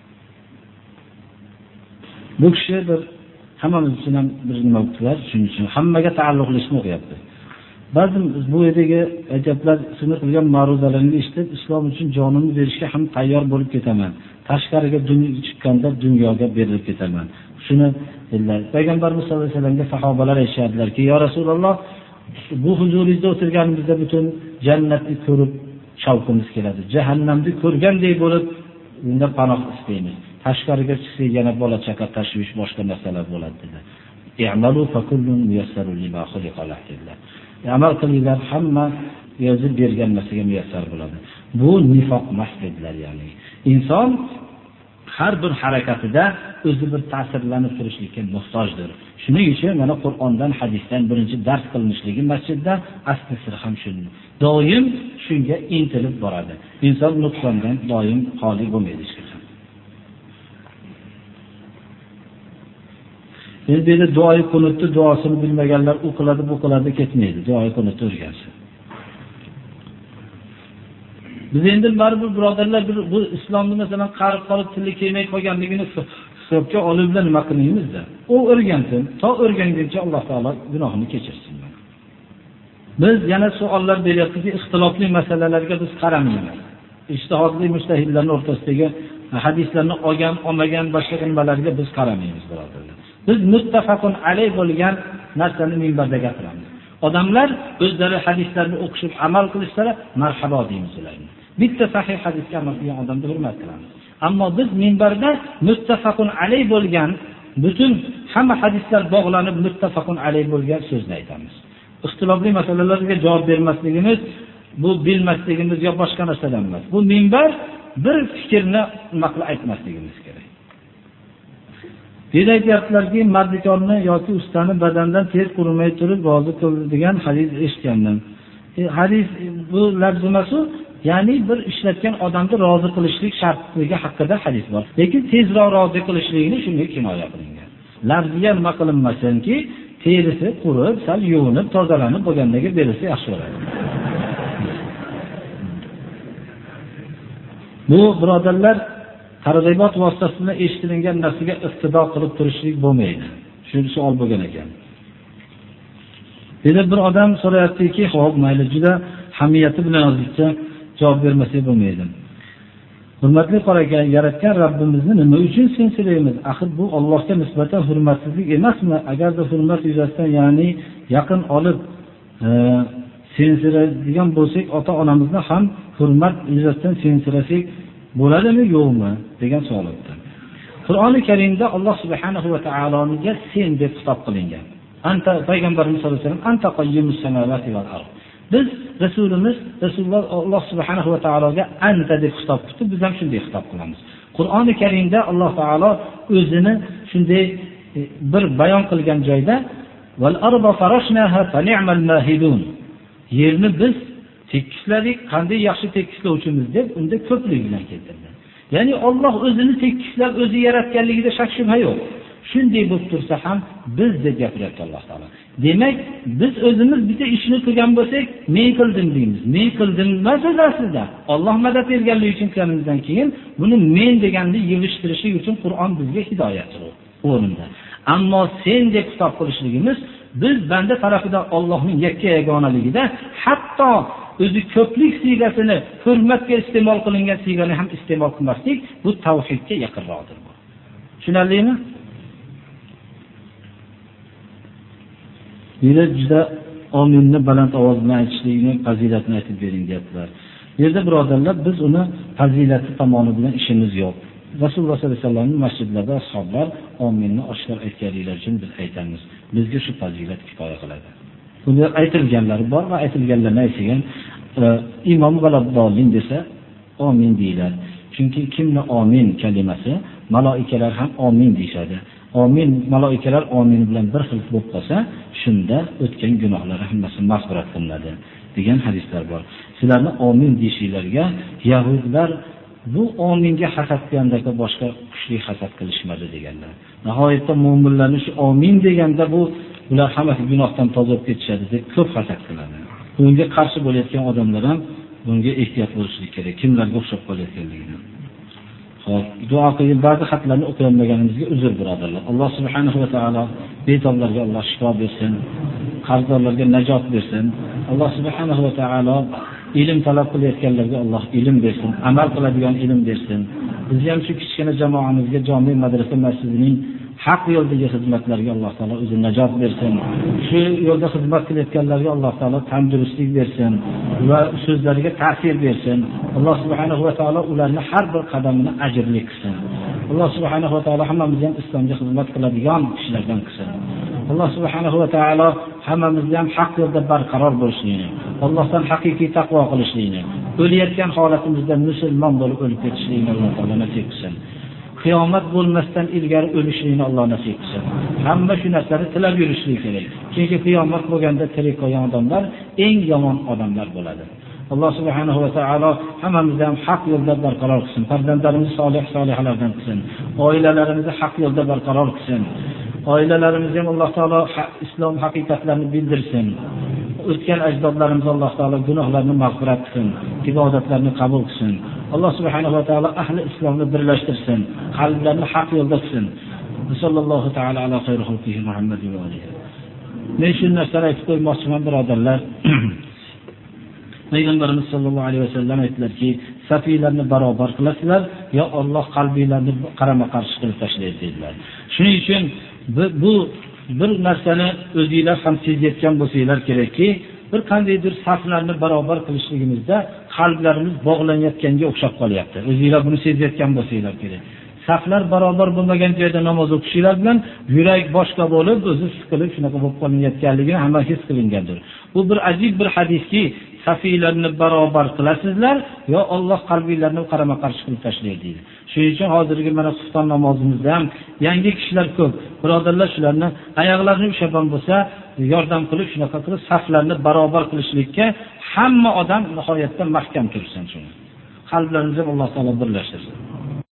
Bu kishi bir hammamiz uchun ham bir nima o'qitilar, shuning uchun hammaga taalluqli ishni o'qiyapti. Ba'zi bu yerdagi aytiblar, sizni qilgan ma'ruzalarni eshitib, islom uchun jonimni berishga ham tayyor bo'lib ketaman. Tashqariga chiqqanda dunyoga berilib ketaman. Shuni dedilar. Payg'ambarimiz sollallohu alayhi vasallamga sahobalar aytishadilar-ki, "Ya Rasululloh, bu huzuringizda o'tirganimizda butun jannatni ko'rib shavqimiz keladi. Jahannamni ko'rgandek bo'lib, unda panoh istaymiz. Tashqariga chiqsak yana bola chaqa tashvish boshqa narsalar bo'ladi" dedi. "I'malu fakullun muyassarun lima xuliqa lahu" dedilar. Amal qilinglar, hamma yozib bergan narsaga muyassar bo'ladi. Bu nifoq emas dedilar, ya'ni inson har bir harakatida o'zi bir ta'sirlanib turishlikka muhtojdir. Shuning uchun mana Qur'ondan, hadisdan birinchi dars qilinishligi masjidda asli sir ham shunday. Doim shunga intilib boradi. Inson nuqsondan doim xoli bo'lmaydi hech qachon. Endi duoyi qunutni duosini bilmaganlar u qiladi, bu qiladi ketmaydi. Duoyi qunutni o'rgansin. Biz endi baribir birodarlar bu islomni masalan qarib qolib tili kelmay qolganligini hisobga olib bilan nima qilmaymiz-da. U o'rgansin, to o'rganguncha Alloh taolo gunohini kechirsin. Biz yana savollar beryaptiki, ixtilofli masalalarga biz qaramaymiz. Ijtihodli mujtahidlarning o'rtasidagi hadislarni olgan, olmagan boshqa nimalarga biz qaramaymiz, birodarlar. Biz muttafaqun alayh bo'lgan narsani minbarda gapiramiz. Odamlar o'zlari hadislarni o'qishib amal qilishsalar, marhabo deymiz ularga. Bitta sahih hadisga amal qilgan odamni hurmat qilamiz. Ammo biz minbarda muttafaqun alayh bo'lgan, butun hamma hadislar bog'lanib muttafaqun alayh bo'lgan so'zni aytamiz. Ixtilofli masalalarga javob bermasligimiz, bu bilmasligimiz yo boshqa narsadan emas. Bu minbar bir fikrni maqla aytmasligimiz kerak. Biz aytyaptilarki, mardikonni yoki ustani badandan ter qurimay turib rozi qiladigan hadis eshitgandim. Hadis bu lafzimasi, ya'ni bir ishlatgan odamni rozi qilishlik shartligi haqida hadis bor. Lekin tezroq rozi qilishligini shunga kinoya qilingan. Lafziga nima qilinmasinki, terisi qurib, sal yuvinib, tozalanib bo'lgandan keyin berilsa yaxshi bo'ladi. Bu birodarlar targ'ibot vositasi bilan eshitilingan narsaga iqtido qilib turishlik bo'lmaydi. Shu savol bo'lgan ekan. Dedi bir odam so'rayaptiki, "Xo'p, mayli, juda hamiyati bilan yozishsa javob bermasak bo'lmaydi. Hurmatli qoraga yaratgan Rabbimizni nima uchun sensilaymiz? Axir bu Allohga nisbatan hurmatsizlik emasmi? Agarda hurmat yuzasidan, ya'ni yaqin olib sensiradigan bo'lsak, ota-onamizni ham hurmat yuzasidan sensirasak bo'ladimi, yo'qmi?" degan savol o'tdi. Qur'oni Karimda Alloh subhanahu va taologa sen deb xitob qilingan. Anta payg'ambarimiz sollallohu alayhi vasallam anta qayyimus samawati val ard. Biz Rasululloh Alloh subhanahu va taologa anta deb xitob qildi, biz ham shunday xitob qilamiz. Qur'oni Karimda Alloh taolo o'zini shunday bir bayon qilgan joyda val arda farashnaha fa ni'mal mahidun. Yerni biz tekisladik, qanday yaxshi tekislovchimiz deb unda ko'plik bilan keltirdi. Ya'ni Alloh o'zini tekislab o'zi yaratganligida shak shubha yo'q. Shunday bo'lib tursa ham biz deb gapiryapti Alloh taolo. Demak, biz o'zimiz bitta ishni qilgan bo'lsak, men qildim deymiz. Men qildim emas aslida. Alloh madad berganligi uchun qilganimizdan keyin buni men deganni yig'ishtirishlik uchun Qur'on bizga hidoyatdir o'rinda. Ammo sen deb xitob qilishligimiz biz banda tarafidan Allohning yakka yagonaligida, hatto o'zi ko'plik sigasini hurmatga iste'mol qilingan sigani ham iste'mol qilmaslik, bu tavhidga yaqinroqdir. Tushunarlimi? Yana juda ominni baland ovoz bilan aytishlikning fazilatini aytib bering deyaptilar. Bu yerda birodarlar, biz uni fazilati tomoni bilan ishimiz yo'q. Rasululloh sollallohu alayhi vasallamning masjidlarida ashoblar ominni oshkor aytganliklari uchun biz aytamiz. Bizga shu fazilat kifoya qiladi. Buni aytilganlari bor va aytilganlarni aytgan imom g'alabolin desa omin deyiladi. Chunki kimni omin kalimasi, malaikalar ham omin deyshadi. Omin, malaikalar omin bilan bir xil bo'lib qolsa, shunda o'tgan gunohlari hammasi mag'firat qilinadi degan hadislar bor. Sizlarni omin deyishinglarga yahudlar bu ominga hasad qilgandagi boshqa kuchli hasad qilishmadi deganlar. Nihoyatda mu'minlarning shu omin deganda bu ular hammasi gunohdan toza bo'lib ketishadi deb ko'p hasad qiladi. Bunga qarshi bo'layotgan odamlar ham bunga ehtiyot bo'lishlik kerak. Kimlarga o'xshab qolayotganligini. Xo'p, duo qilib ba'zi xatlarni o'qiyolmaganimizga uzr birodarlar. Alloh subhanahu va taolo betoblarga Alloh shifo bersin, qarzdorlarga najot bersin. Alloh subhanahu va taolo ilm talab qilayotganlarga Alloh ilm bersin, amal qiladigan ilm bersin. Biz ham shu kichkina jamoamizga jami madrasa masjidining haq yo'ldagi xizmatlariga Alloh taolo o'zi najot bersin. Shu yo'lda xizmat qilayotganlarga Alloh taolo tandurustlik bersin va so'zlariga ta'sir bersin. Alloh subhanahu va taolo ularning har bir qadamini ajrli qilsin. Alloh subhanahu va taolo hammamizni ham islomga xizmat qiladigan kishilardan qilsin. Alloh subhanahu va taolo hammamizni ham haq yo'lda barqaror bo'lishligini, Allohdan haqiqiy taqvo qilishligini, o'layotgan holatimizda musulmon bo'lib o'lib ketishligini Alloh taolo nasib qilsin. Qiyomat bo'lmasdan ilgari o'lishlikni Alloh nasib qilsin. Hamma shu narsani tilab yurishligi kerak. Chunki qiyomat bo'lganda tirik qolgan odamlar eng yomon odamlar bo'ladi. Alloh subhanahu va taolo hammamizni ham haq yo'lda barqaror qilsin. Farzandlarimizni solihlardan qilsin. Oilalarimizni haq yo'lda barqaror qilsin. Oilalarimizga Alloh taolo islom haqiqatlarini bildirsin. O'tgan ajdodlarimiz Alloh taolo gunohlarini mag'firat qilsin, ibodatlarni qabul qilsin. Alloh subhanahu va taolo ahli islomni birlashtirsin, qalblarni haq yo'lda qilsin. Sallallohu taala ala xayri xalqihi Muhammad va alihi. Men shu narsani aytib qo'ymoqchiman birodarlar. Payg'ambarimiz sollallohu alayhi vasallam aytdilarki, safiylarni barobar qilasizlar, yo Alloh qalbinglarni qarama-qarshi qilib tashlaydi dedilar. Shuning uchun bu bir narsani o'zingizlar ham sezayotgan bo'lsanglar kerakki, bir qandaydir saflarni barobar qilishligimizda qalblarimiz bog'lanayotganga o'xshab qolyapti. O'zingizlar buni sezayotgan bo'lsanglar kerak. Saflar barobar bo'lmagan joyda namoz o'qishinglar bilan yurak boshqa bo'lib, o'zi siqilib shunaqa bo'lib qolayotganligini hamma his qilingandir. Bu bir ajib bir hadiski, safiylarni barobar qilasizlar yo Alloh qalbinglarni qarama-qarshi qilib tashlaydi deydi. Shuning uchun hozirgi mana xufton namozimizda ham yangi kishilar ko'p. Birodarlar, shularni oyoqlarini ushaban bo'lsa, yordam qilib shunaqa qilib saflarni barobar qilishlikka hamma odam nihoyatda mahkam tursin shuni. Qalblarimizni Alloh taolo birlashtirsin.